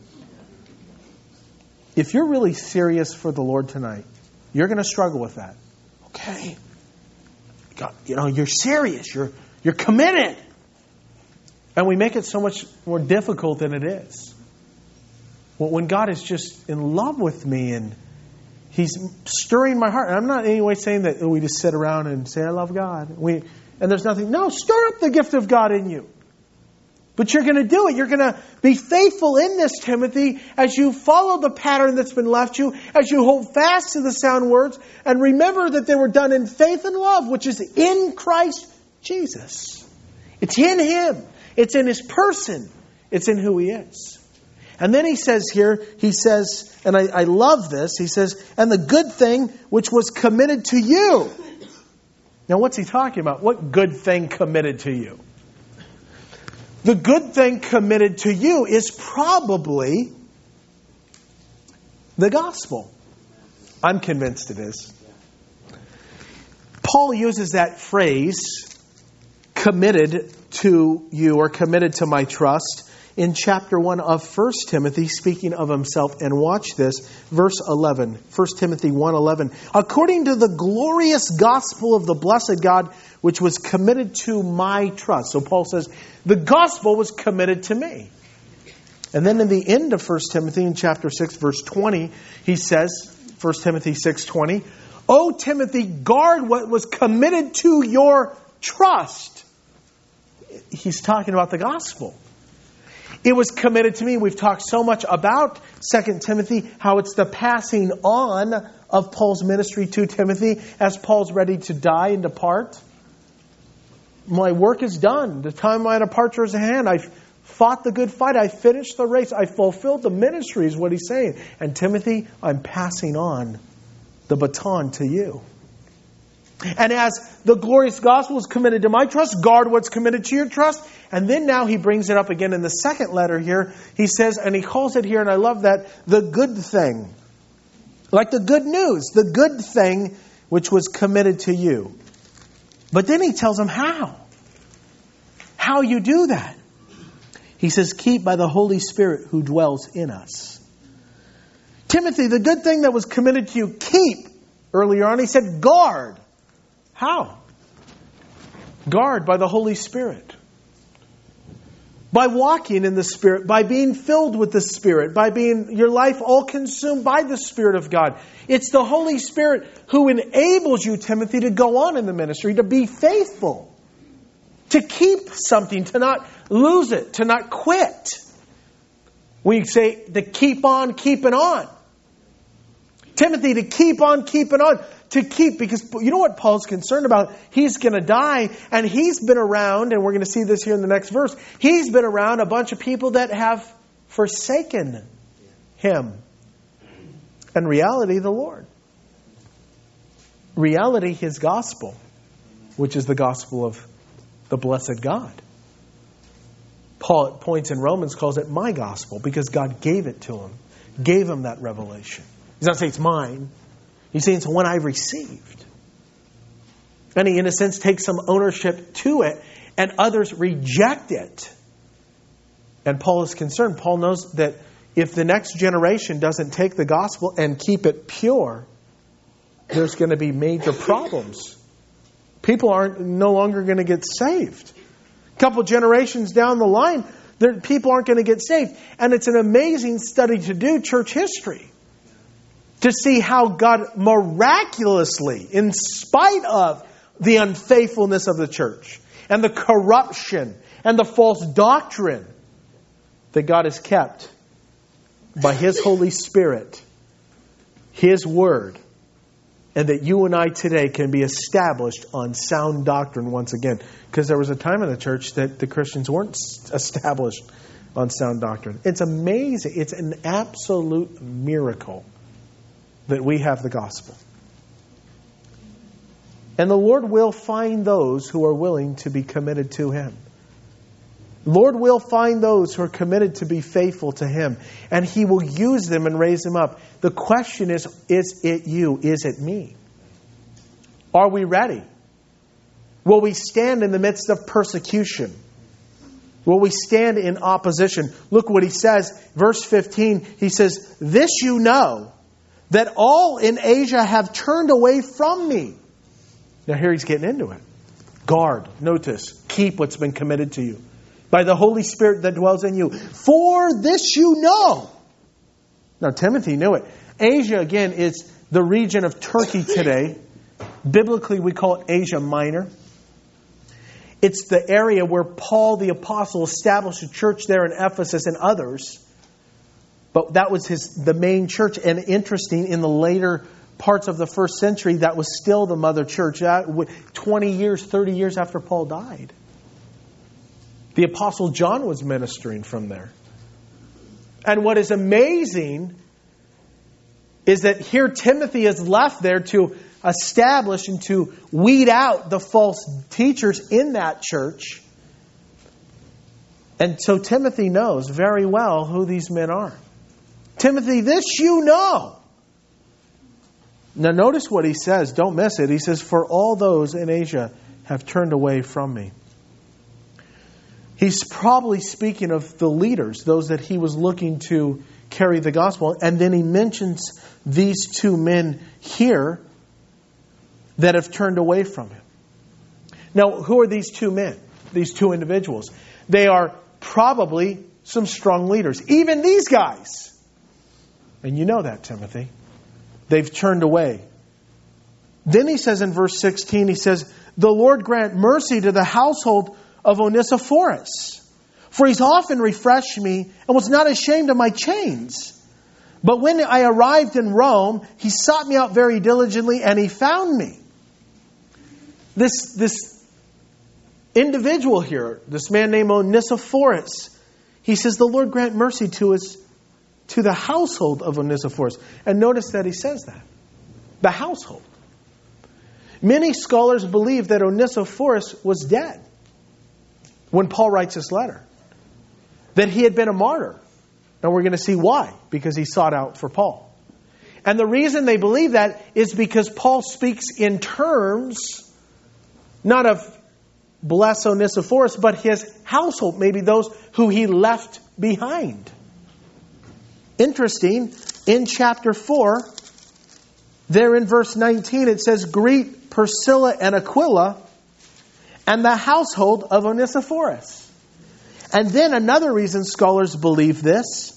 If you're really serious for the Lord tonight, you're going to struggle with that. Okay. God, you know, you're serious. You're you're committed. And we make it so much more difficult than it is. Well, when God is just in love with me and He's stirring my heart. And I'm not in any way saying that we just sit around and say, I love God. We and there's nothing. No, stir up the gift of God in you. But you're going to do it. You're going to be faithful in this, Timothy, as you follow the pattern that's been left you, as you hold fast to the sound words, and remember that they were done in faith and love, which is in Christ Jesus. It's in Him. It's in His person. It's in who He is. And then he says here, he says, and I, I love this, he says, and the good thing which was committed to you. Now what's he talking about? What good thing committed to you? The good thing committed to you is probably the gospel. I'm convinced it is. Paul uses that phrase, committed to you or committed to my trust, in chapter one of First Timothy, speaking of himself. And watch this, verse eleven. First Timothy one eleven. According to the glorious gospel of the blessed God, which was committed to my trust. So Paul says, the gospel was committed to me. And then in the end of First Timothy, in chapter six, verse twenty, he says, First Timothy six twenty, O Timothy, guard what was committed to your trust. He's talking about the gospel. It was committed to me. We've talked so much about Second Timothy, how it's the passing on of Paul's ministry to Timothy as Paul's ready to die and depart. My work is done. The time of my departure is at hand. I've fought the good fight. I finished the race. I fulfilled the ministry is what he's saying. And Timothy, I'm passing on the baton to you. And as the glorious gospel is committed to my trust, guard what's committed to your trust. And then now he brings it up again in the second letter here. He says, and he calls it here, and I love that, the good thing. Like the good news, the good thing which was committed to you. But then he tells them how. How you do that. He says, keep by the Holy Spirit who dwells in us. Timothy, the good thing that was committed to you, keep. Earlier on he said, guard. How? Guard by the Holy Spirit. By walking in the Spirit, by being filled with the Spirit, by being your life all consumed by the Spirit of God. It's the Holy Spirit who enables you, Timothy, to go on in the ministry, to be faithful, to keep something, to not lose it, to not quit. We say to keep on keeping on. Timothy, to keep on keeping on. To keep, because you know what Paul's concerned about? He's going to die, and he's been around, and we're going to see this here in the next verse. He's been around a bunch of people that have forsaken him. And reality, the Lord. Reality, his gospel, which is the gospel of the blessed God. Paul at points in Romans calls it my gospel, because God gave it to him. Gave him that revelation. He's not saying it's mine. He's saying it's one I received. And he, in a sense, takes some ownership to it, and others reject it. And Paul is concerned. Paul knows that if the next generation doesn't take the gospel and keep it pure, there's going to be major problems. People aren't no longer going to get saved. A couple generations down the line, there, people aren't going to get saved. And it's an amazing study to do, church history. To see how God miraculously, in spite of the unfaithfulness of the church and the corruption and the false doctrine, that God has kept by His Holy Spirit, His Word, and that you and I today can be established on sound doctrine once again. Because there was a time in the church that the Christians weren't established on sound doctrine. It's amazing. It's an absolute miracle that we have the gospel. And the Lord will find those who are willing to be committed to Him. Lord will find those who are committed to be faithful to Him. And He will use them and raise them up. The question is, is it you? Is it me? Are we ready? Will we stand in the midst of persecution? Will we stand in opposition? Look what He says. Verse fifteen, He says, this you know, that all in Asia have turned away from me. Now here he's getting into it. Guard, notice, keep what's been committed to you by the Holy Spirit that dwells in you. For this you know. Now Timothy knew it. Asia, again, is the region of Turkey today. Biblically, we call it Asia Minor. It's the area where Paul the Apostle established a church there in Ephesus and others. But that was his the main church. And interesting, in the later parts of the first century, that was still the mother church. That, twenty years, thirty years after Paul died. The Apostle John was ministering from there. And what is amazing is that here Timothy is left there to establish and to weed out the false teachers in that church. And so Timothy knows very well who these men are. Timothy, this you know. Now notice what he says. Don't miss it. He says, for all those in Asia have turned away from me. He's probably speaking of the leaders, those that he was looking to carry the gospel. And then he mentions these two men here that have turned away from him. Now, who are these two men? These two individuals? They are probably some strong leaders. Even these guys. And you know that, Timothy. They've turned away Then he says in verse sixteen, he says, the Lord grant mercy to the household of Onesiphorus, for he's often refreshed me and was not ashamed of my chains. But when I arrived in Rome, he sought me out very diligently and he found me. This, this individual here, this man named Onesiphorus, he says, the Lord grant mercy to us, to the household of Onesiphorus. And notice that he says that. The household. Many scholars believe that Onesiphorus was dead when Paul writes this letter. That he had been a martyr. Now we're going to see why. Because he sought out for Paul. And the reason they believe that is because Paul speaks in terms, not of bless Onesiphorus, but his household. Maybe those who he left behind. Interesting, in chapter four, there in verse nineteen, it says, greet Priscilla and Aquila and the household of Onesiphorus. And then another reason scholars believe this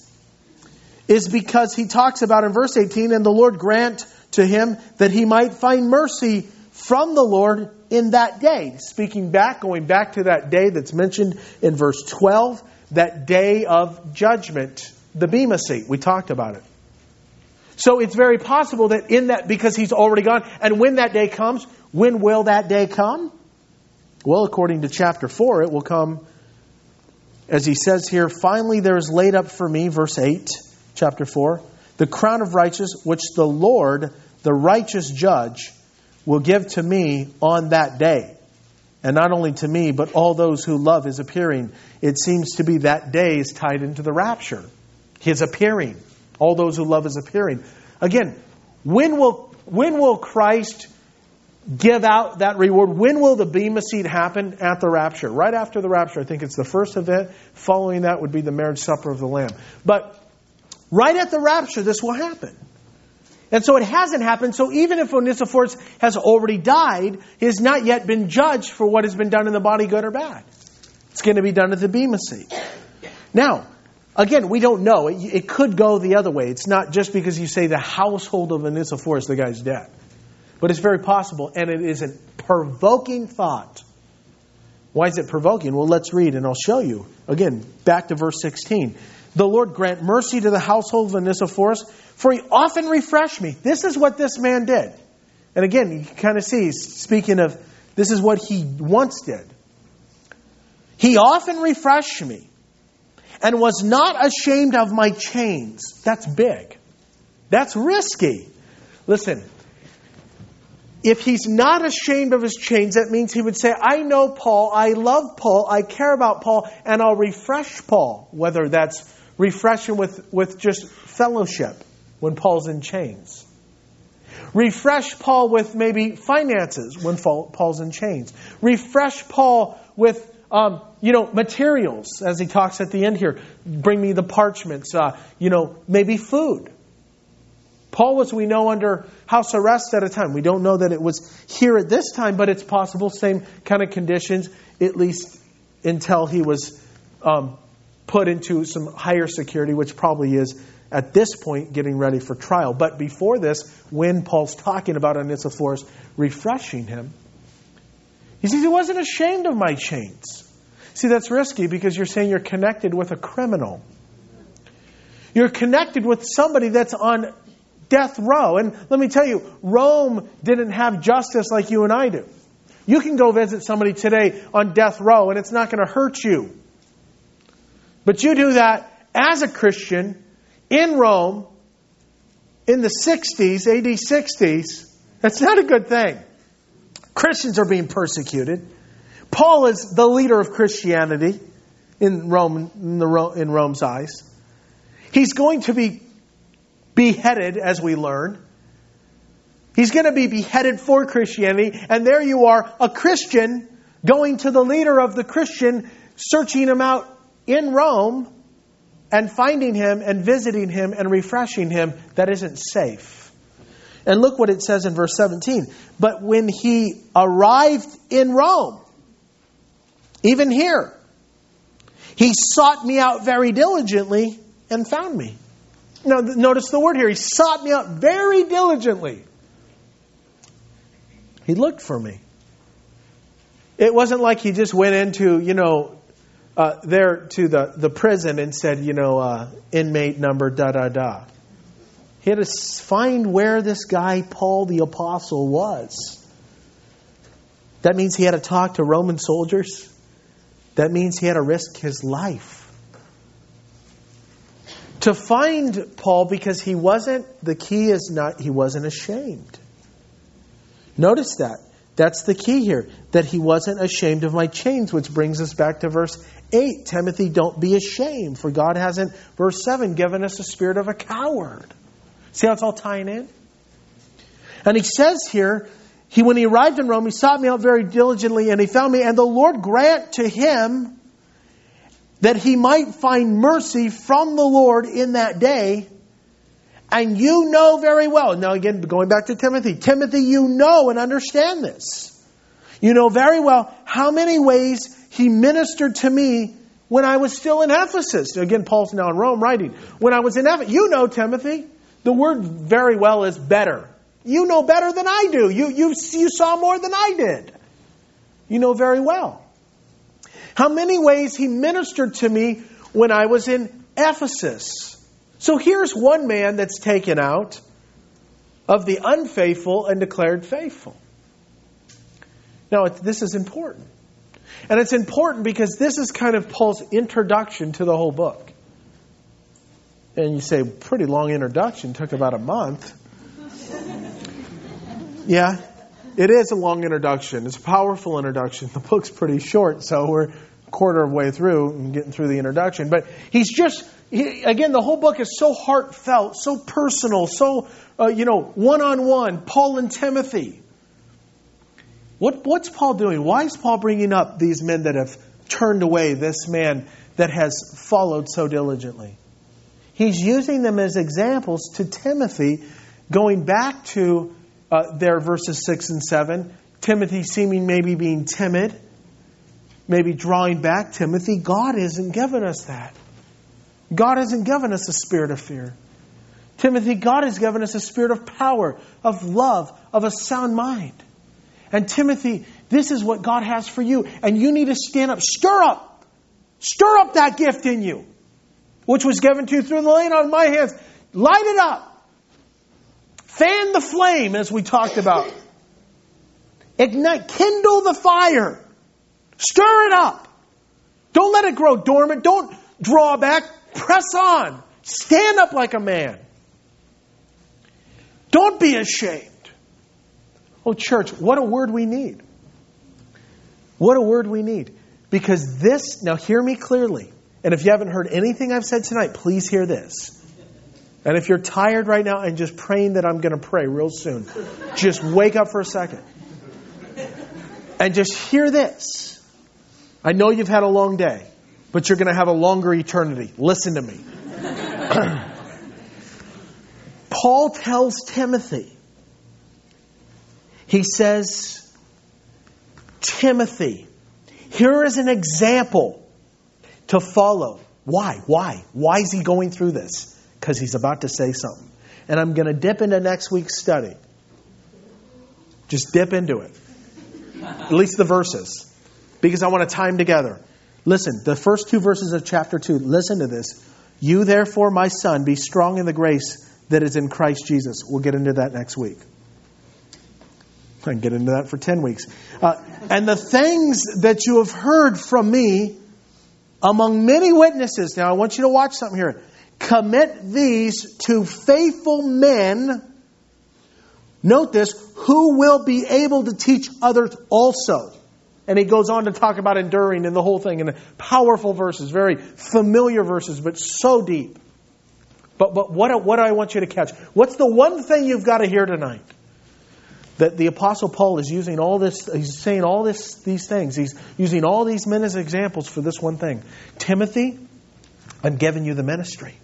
is because he talks about in verse eighteen, and the Lord grant to him that he might find mercy from the Lord in that day. Speaking back, going back to that day that's mentioned in verse twelve, that day of judgment, the Bema seat. We talked about it. So it's very possible that in that, because he's already gone, and when that day comes, when will that day come? Well, according to chapter four, it will come, as he says here, finally there is laid up for me, verse eight, chapter four, the crown of righteousness, which the Lord, the righteous judge, will give to me on that day. And not only to me, but all those who love his appearing. It seems to be that day is tied into the rapture. His appearing. All those who love his appearing. Again, when will when will Christ give out that reward? When will the Bema seat happen? At the rapture. Right after the rapture. I think it's the first event. Following that would be the marriage supper of the Lamb. But right at the rapture, this will happen. And so it hasn't happened. So even if Onesiphorus has already died, he has not yet been judged for what has been done in the body, good or bad. It's going to be done at the Bema seat. Now, again, we don't know. It, it could go the other way. It's not just because you say the household of Onesiphorus, the guy's dead. But it's very possible, and it is a provoking thought. Why is it provoking? Well, let's read, and I'll show you. Again, back to verse sixteen. The Lord grant mercy to the household of Onesiphorus, for he often refreshed me. This is what this man did. And again, you can kind of see, speaking of, this is what he once did. He often refreshed me, and was not ashamed of my chains. That's big. That's risky. Listen, if he's not ashamed of his chains, that means he would say, I know Paul, I love Paul, I care about Paul, and I'll refresh Paul. Whether that's refreshing with, with just fellowship when Paul's in chains. Refresh Paul with maybe finances when Paul's in chains. Refresh Paul with Um, you know, materials, as he talks at the end here. Bring me the parchments, uh, you know, maybe food. Paul was, we know, under house arrest at a time. We don't know that it was here at this time, but it's possible, same kind of conditions, at least until he was um, put into some higher security, which probably is, at this point, getting ready for trial. But before this, when Paul's talking about Onesiphorus refreshing him, he says he wasn't ashamed of my chains. See, that's risky because you're saying you're connected with a criminal. You're connected with somebody that's on death row. And let me tell you, Rome didn't have justice like you and I do. You can go visit somebody today on death row and it's not going to hurt you. But you do that as a Christian in Rome in the sixties, A D sixties. That's not a good thing. Christians are being persecuted. Paul is the leader of Christianity in Rome, in, the, in Rome's eyes. He's going to be beheaded, as we learn. He's going to be beheaded for Christianity. And there you are, a Christian, going to the leader of the Christian, searching him out in Rome, and finding him and visiting him and refreshing him. That isn't safe. And look what it says in verse seventeen. But when he arrived in Rome, even here, he sought me out very diligently and found me. Now, notice the word here. He sought me out very diligently. He looked for me. It wasn't like he just went into, you know, uh, there to the, the prison and said, you know, uh, inmate number da da da. He had to find where this guy, Paul the Apostle, was. That means he had to talk to Roman soldiers. That means he had to risk his life to find Paul, because he wasn't, the key is not, he wasn't ashamed. Notice that. That's the key here, that he wasn't ashamed of my chains, which brings us back to verse eight. Timothy, don't be ashamed, for God hasn't, verse seven, given us a spirit of a coward. See how it's all tying in? And he says here, he when he arrived in Rome, he sought me out very diligently, and he found me, and the Lord grant to him that he might find mercy from the Lord in that day. And you know very well, now again, going back to Timothy, Timothy, you know and understand this. You know very well how many ways he ministered to me when I was still in Ephesus. Again, Paul's now in Rome writing. When I was in Ephesus, you know, Timothy, the word very well is better. You know better than I do. You, you, you saw more than I did. You know very well how many ways he ministered to me when I was in Ephesus. So here's one man that's taken out of the unfaithful and declared faithful. Now, this is important. And it's important because this is kind of Paul's introduction to the whole book. And you say, pretty long introduction, took about a month. Yeah, it is a long introduction. It's a powerful introduction. The book's pretty short, so we're a quarter of the way through and getting through the introduction. But he's just... He, again, the whole book is so heartfelt, so personal, so, uh, you know, one-on-one, Paul and Timothy. What, what's Paul doing? Why is Paul bringing up these men that have turned away, this man that has followed so diligently? He's using them as examples to Timothy, going back to uh, their verses six and seven. Timothy seeming maybe being timid, maybe drawing back. Timothy, God hasn't given us that. God hasn't given us a spirit of fear. Timothy, God has given us a spirit of power, of love, of a sound mind. And Timothy, this is what God has for you. And you need to stand up. Stir up. Stir up that gift in you, which was given to you through the laying on of my hands. Light it up. Fan the flame, as we talked about. Ignite. Kindle the fire. Stir it up. Don't let it grow dormant. Don't draw back. Press on. Stand up like a man. Don't be ashamed. Oh, church, what a word we need. What a word we need. Because this, now hear me clearly. And if you haven't heard anything I've said tonight, please hear this. And if you're tired right now and just praying that I'm going to pray real soon, just wake up for a second. And just hear this. I know you've had a long day, but you're going to have a longer eternity. Listen to me. Paul tells Timothy, he says, Timothy, here is an example to follow. Why? Why? Why is he going through this? Because he's about to say something. And I'm going to dip into next week's study. Just dip into it. At least the verses. Because I want to tie them together. Listen, the first two verses of chapter two, listen to this. You therefore, my son, be strong in the grace that is in Christ Jesus. We'll get into that next week. I can get into that for ten weeks. Uh, and the things that you have heard from me among many witnesses. Now I want you to watch something here. Commit these to faithful men. Note this, who will be able to teach others also. And he goes on to talk about enduring and the whole thing in powerful verses, very familiar verses, but so deep. But but what, what do I want you to catch? What's the one thing you've got to hear tonight? That the Apostle Paul is using all this, he's saying all this, these things. He's using all these men as examples for this one thing. Timothy, I'm giving you the ministry.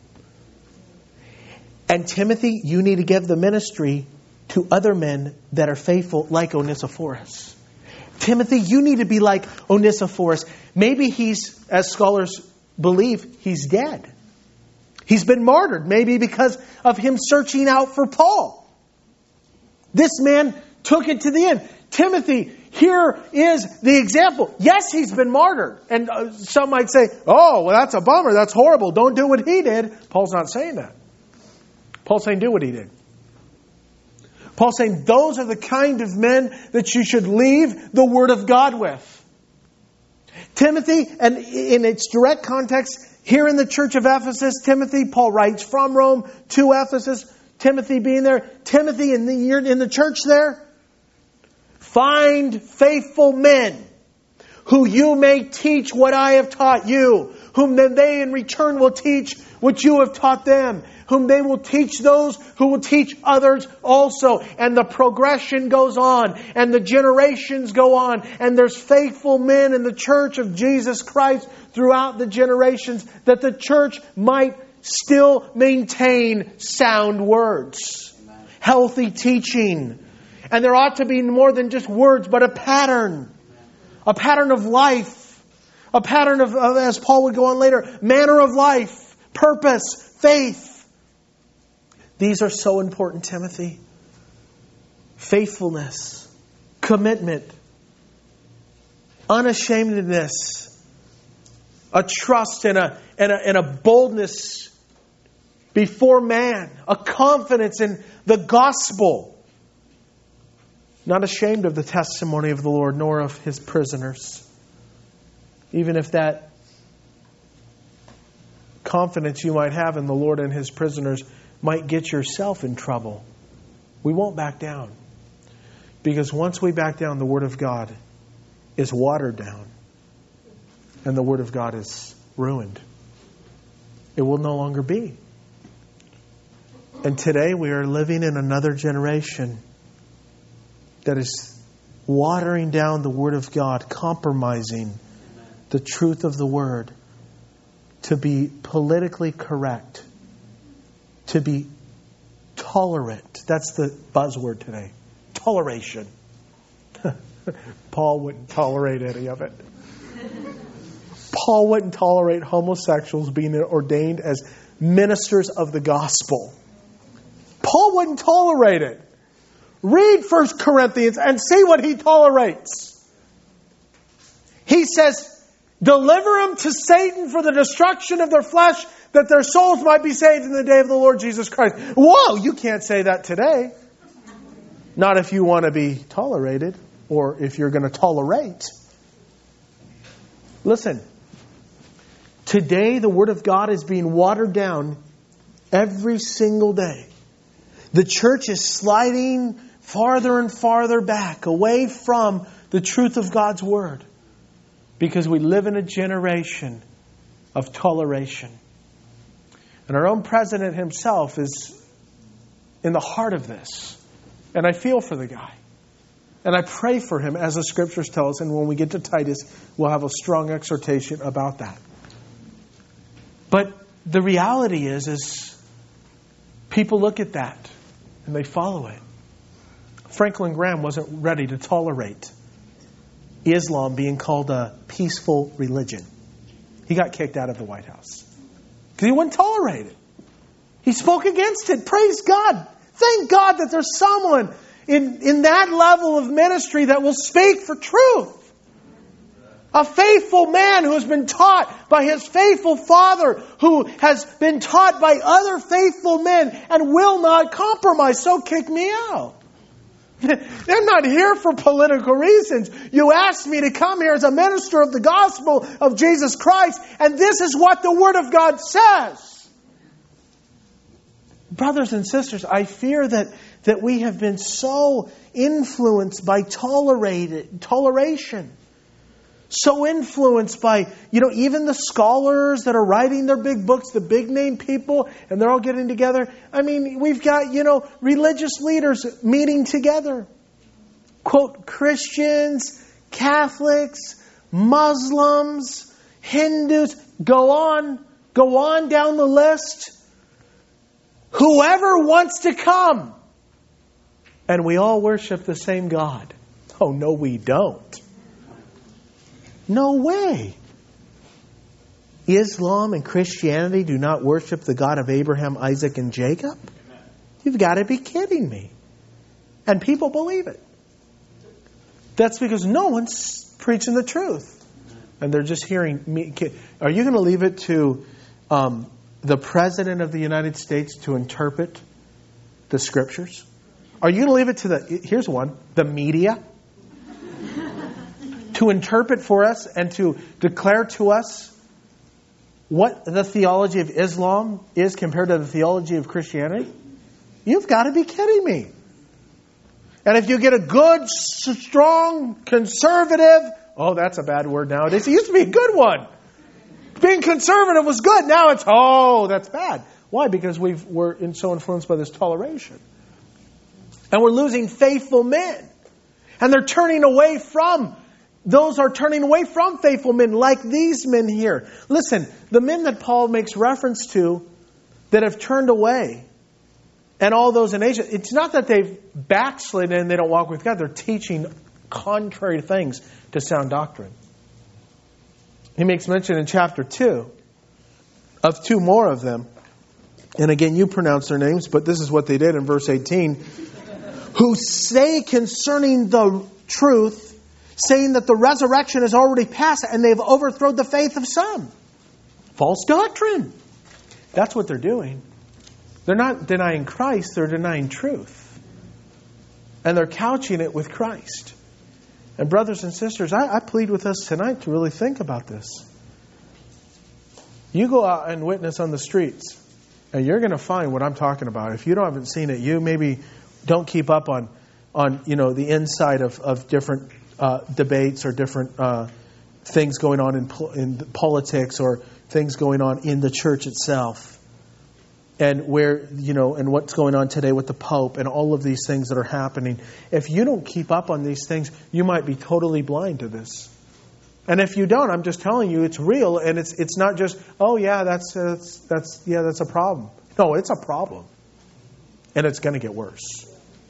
And Timothy, you need to give the ministry to other men that are faithful like Onesiphorus. Timothy, you need to be like Onesiphorus. Maybe he's, as scholars believe, he's dead. He's been martyred, maybe because of him searching out for Paul. This man took it to the end. Timothy, here is the example. Yes, he's been martyred. And uh, some might say, oh, well, that's a bummer. That's horrible. Don't do what he did. Paul's not saying that. Paul's saying do what he did. Paul's saying those are the kind of men that you should leave the Word of God with. Timothy, and in its direct context, here in the church of Ephesus, Timothy, Paul writes from Rome to Ephesus, Timothy being there. Timothy, in the, you're in the church there, find faithful men who you may teach what I have taught you, whom then they in return will teach what you have taught them, whom they will teach those who will teach others also. And the progression goes on, and the generations go on, and there's faithful men in the church of Jesus Christ throughout the generations, that the church might still maintain sound words, Amen. Healthy teaching. And there ought to be more than just words, but a pattern. A pattern of life. A pattern of, of, as Paul would go on later, manner of life, purpose, faith. These are so important, Timothy. Faithfulness, commitment, unashamedness, a trust and a, and a, and a boldness before man, a confidence in the gospel. Not ashamed of the testimony of the Lord, nor of His prisoners. Even if that confidence you might have in the Lord and His prisoners might get yourself in trouble, we won't back down. Because once we back down, the Word of God is watered down. And the Word of God is ruined. It will no longer be. And today we are living in another generation that is watering down the Word of God, compromising the truth of the Word to be politically correct, to be tolerant. That's the buzzword today. Toleration. Paul wouldn't tolerate any of it. Paul wouldn't tolerate homosexuals being ordained as ministers of the gospel. Paul wouldn't tolerate it. Read First Corinthians and see what he tolerates. He says, deliver them to Satan for the destruction of their flesh, that their souls might be saved in the day of the Lord Jesus Christ. Whoa, you can't say that today. Not if you want to be tolerated, or if you're going to tolerate. Listen, today the Word of God is being watered down every single day. The church is sliding farther and farther back, away from the truth of God's Word. Because we live in a generation of toleration. And our own president himself is in the heart of this. And I feel for the guy. And I pray for him, as the Scriptures tell us. And when we get to Titus, we'll have a strong exhortation about that. But the reality is, is people look at that and they follow it. Franklin Graham wasn't ready to tolerate Islam being called a peaceful religion. He got kicked out of the White House because he wouldn't tolerate it. He spoke against it. Praise God. Thank God that there's someone in, in that level of ministry that will speak for truth. A faithful man who has been taught by his faithful father, who has been taught by other faithful men and will not compromise. So kick me out. I'm not here for political reasons. You asked me to come here as a minister of the gospel of Jesus Christ, and this is what the Word of God says. Brothers and sisters, I fear that, that we have been so influenced by tolerated, toleration. So influenced by, you know, even the scholars that are writing their big books, the big name people, and they're all getting together. I mean, we've got, you know, religious leaders meeting together. Quote, Christians, Catholics, Muslims, Hindus, go on, go on down the list. Whoever wants to come. And we all worship the same God. Oh, no, we don't. No way. Islam and Christianity do not worship the God of Abraham, Isaac, and Jacob? You've got to be kidding me. And people believe it. That's because no one's preaching the truth. And they're just hearing me. Are you going to leave it to um, the President of the United States to interpret the Scriptures? Are you going to leave it to the, here's one, the media? To interpret for us and to declare to us what the theology of Islam is compared to the theology of Christianity? You've got to be kidding me. And if you get a good, strong, conservative, oh, that's a bad word nowadays. It used to be a good one. Being conservative was good. Now it's, oh, that's bad. Why? Because we've, we're in, so influenced by this toleration. And we're losing faithful men. And they're turning away from, those are turning away from faithful men like these men here. Listen, the men that Paul makes reference to that have turned away, and all those in Asia, it's not that they've backslidden and they don't walk with God. They're teaching contrary things to sound doctrine. He makes mention in chapter two of two more of them. And again, you pronounce their names, but this is what they did in verse eighteen. Who say concerning the truth, saying that the resurrection is already past, and they've overthrown the faith of some. False doctrine. That's what they're doing. They're not denying Christ, they're denying truth. And they're couching it with Christ. And brothers and sisters, I, I plead with us tonight to really think about this. You go out and witness on the streets, and you're going to find what I'm talking about. If you don't haven't seen it, you maybe don't keep up on, on you know, the inside of, of different uh, debates or different uh, things going on in, po- in politics or things going on in the church itself. And where, you know, and what's going on today with the Pope and all of these things that are happening. If you don't keep up on these things, you might be totally blind to this. And if you don't, I'm just telling you, it's real, and it's it's not just, oh yeah, that's that's that's yeah, that's a problem. No, it's a problem, and it's going to get worse.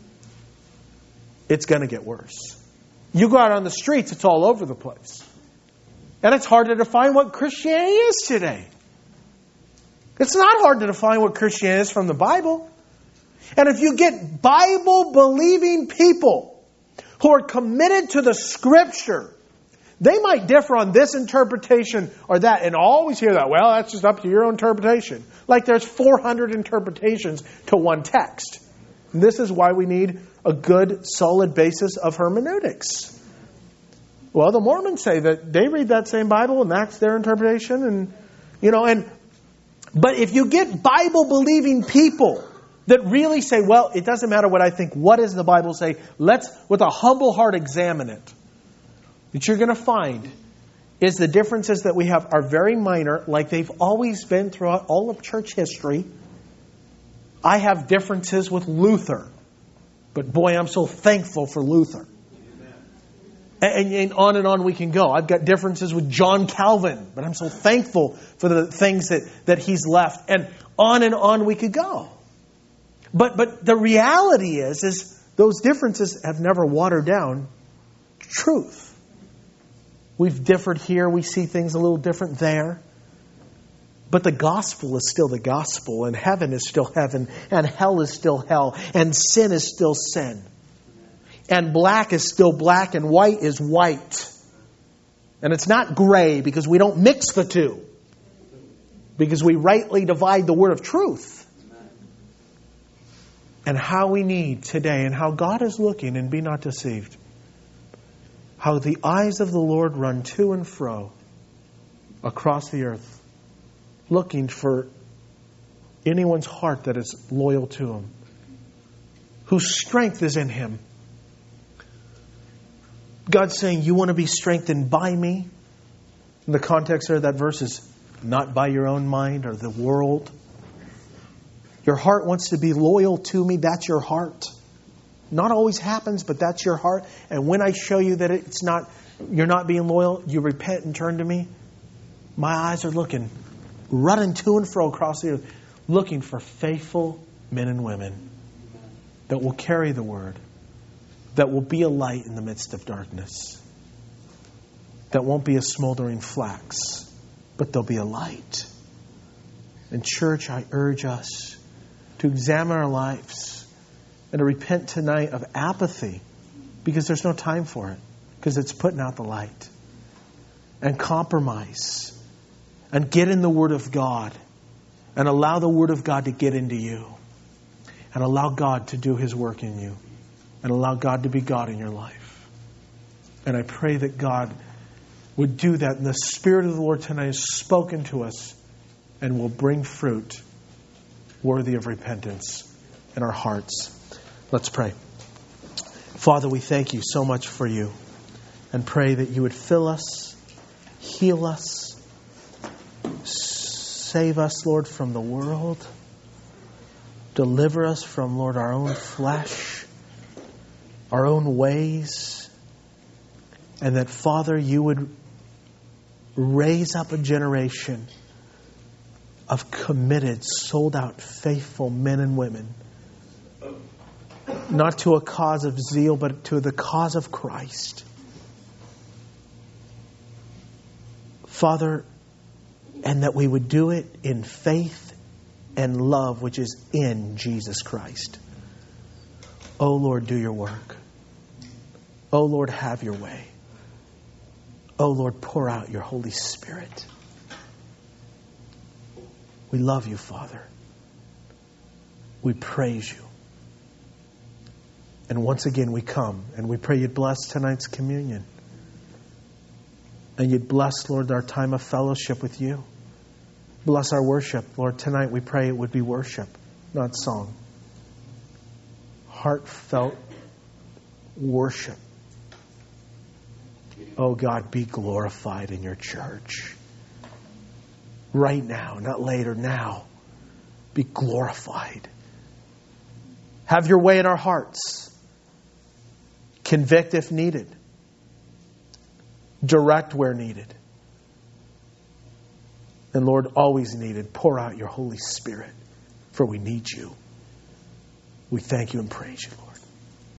It's going to get worse. You go out on the streets, it's all over the place, and it's hard to define what Christianity is today. It's not hard to define what Christianity is from the Bible. And if you get Bible-believing people who are committed to the Scripture, they might differ on this interpretation or that. And I always hear that, well, that's just up to your own interpretation. Like there's four hundred interpretations to one text. And this is why we need a good, solid basis of hermeneutics. Well, the Mormons say that they read that same Bible and that's their interpretation. And, you know, and... But if you get Bible-believing people that really say, well, it doesn't matter what I think. What does the Bible say? Let's, with a humble heart, examine it. What you're going to find is the differences that we have are very minor, like they've always been throughout all of church history. I have differences with Luther. But boy, I'm so thankful for Luther. And, and on and on we can go. I've got differences with John Calvin, but I'm so thankful for the things that, that he's left. And on and on we could go. But but the reality is, is those differences have never watered down truth. We've differed here. We see things a little different there. But the gospel is still the gospel, and heaven is still heaven, and hell is still hell, and sin is still sin. And black is still black and white is white. And it's not gray because we don't mix the two. Because we rightly divide the word of truth. And how we need today and how God is looking, and be not deceived. How the eyes of the Lord run to and fro across the earth. Looking for anyone's heart that is loyal to Him. Whose strength is in Him. God's saying, you want to be strengthened by me? In the context there of that verse is not by your own mind or the world. Your heart wants to be loyal to me. That's your heart. Not always happens, but that's your heart. And when I show you that it's not, you're not being loyal, you repent and turn to me. My eyes are looking, running to and fro across the earth, looking for faithful men and women that will carry the word. That will be a light in the midst of darkness. That won't be a smoldering flax, but there'll be a light. And church, I urge us to examine our lives and to repent tonight of apathy, because there's no time for it. because it's putting out the light. And compromise. And get in the Word of God. And allow the Word of God to get into you. And allow God to do His work in you. And allow God to be God in your life. And I pray that God would do that. And the Spirit of the Lord tonight has spoken to us and will bring fruit worthy of repentance in our hearts. Let's pray. Father, we thank you so much for you. And pray that you would fill us, heal us, save us, Lord, from the world. Deliver us from, Lord, our own flesh, our own ways. And that, Father, you would raise up a generation of committed, sold out, faithful men and women. Not to a cause of zeal, but to the cause of Christ. Father, and that we would do it in faith and love, which is in Jesus Christ. Oh Lord, do your work. Oh Lord, have your way. Oh Lord, pour out your Holy Spirit. We love you, Father. We praise you. And once again we come and we pray you'd bless tonight's communion. And you'd bless, Lord, our time of fellowship with you. Bless our worship. Lord, tonight we pray it would be worship, not song. Heartfelt worship. Oh God, be glorified in your church. Right now, not later, now. Be glorified. Have your way in our hearts. Convict if needed. Direct where needed. And Lord, always needed, pour out your Holy Spirit, for we need you. We thank you and praise you, Lord.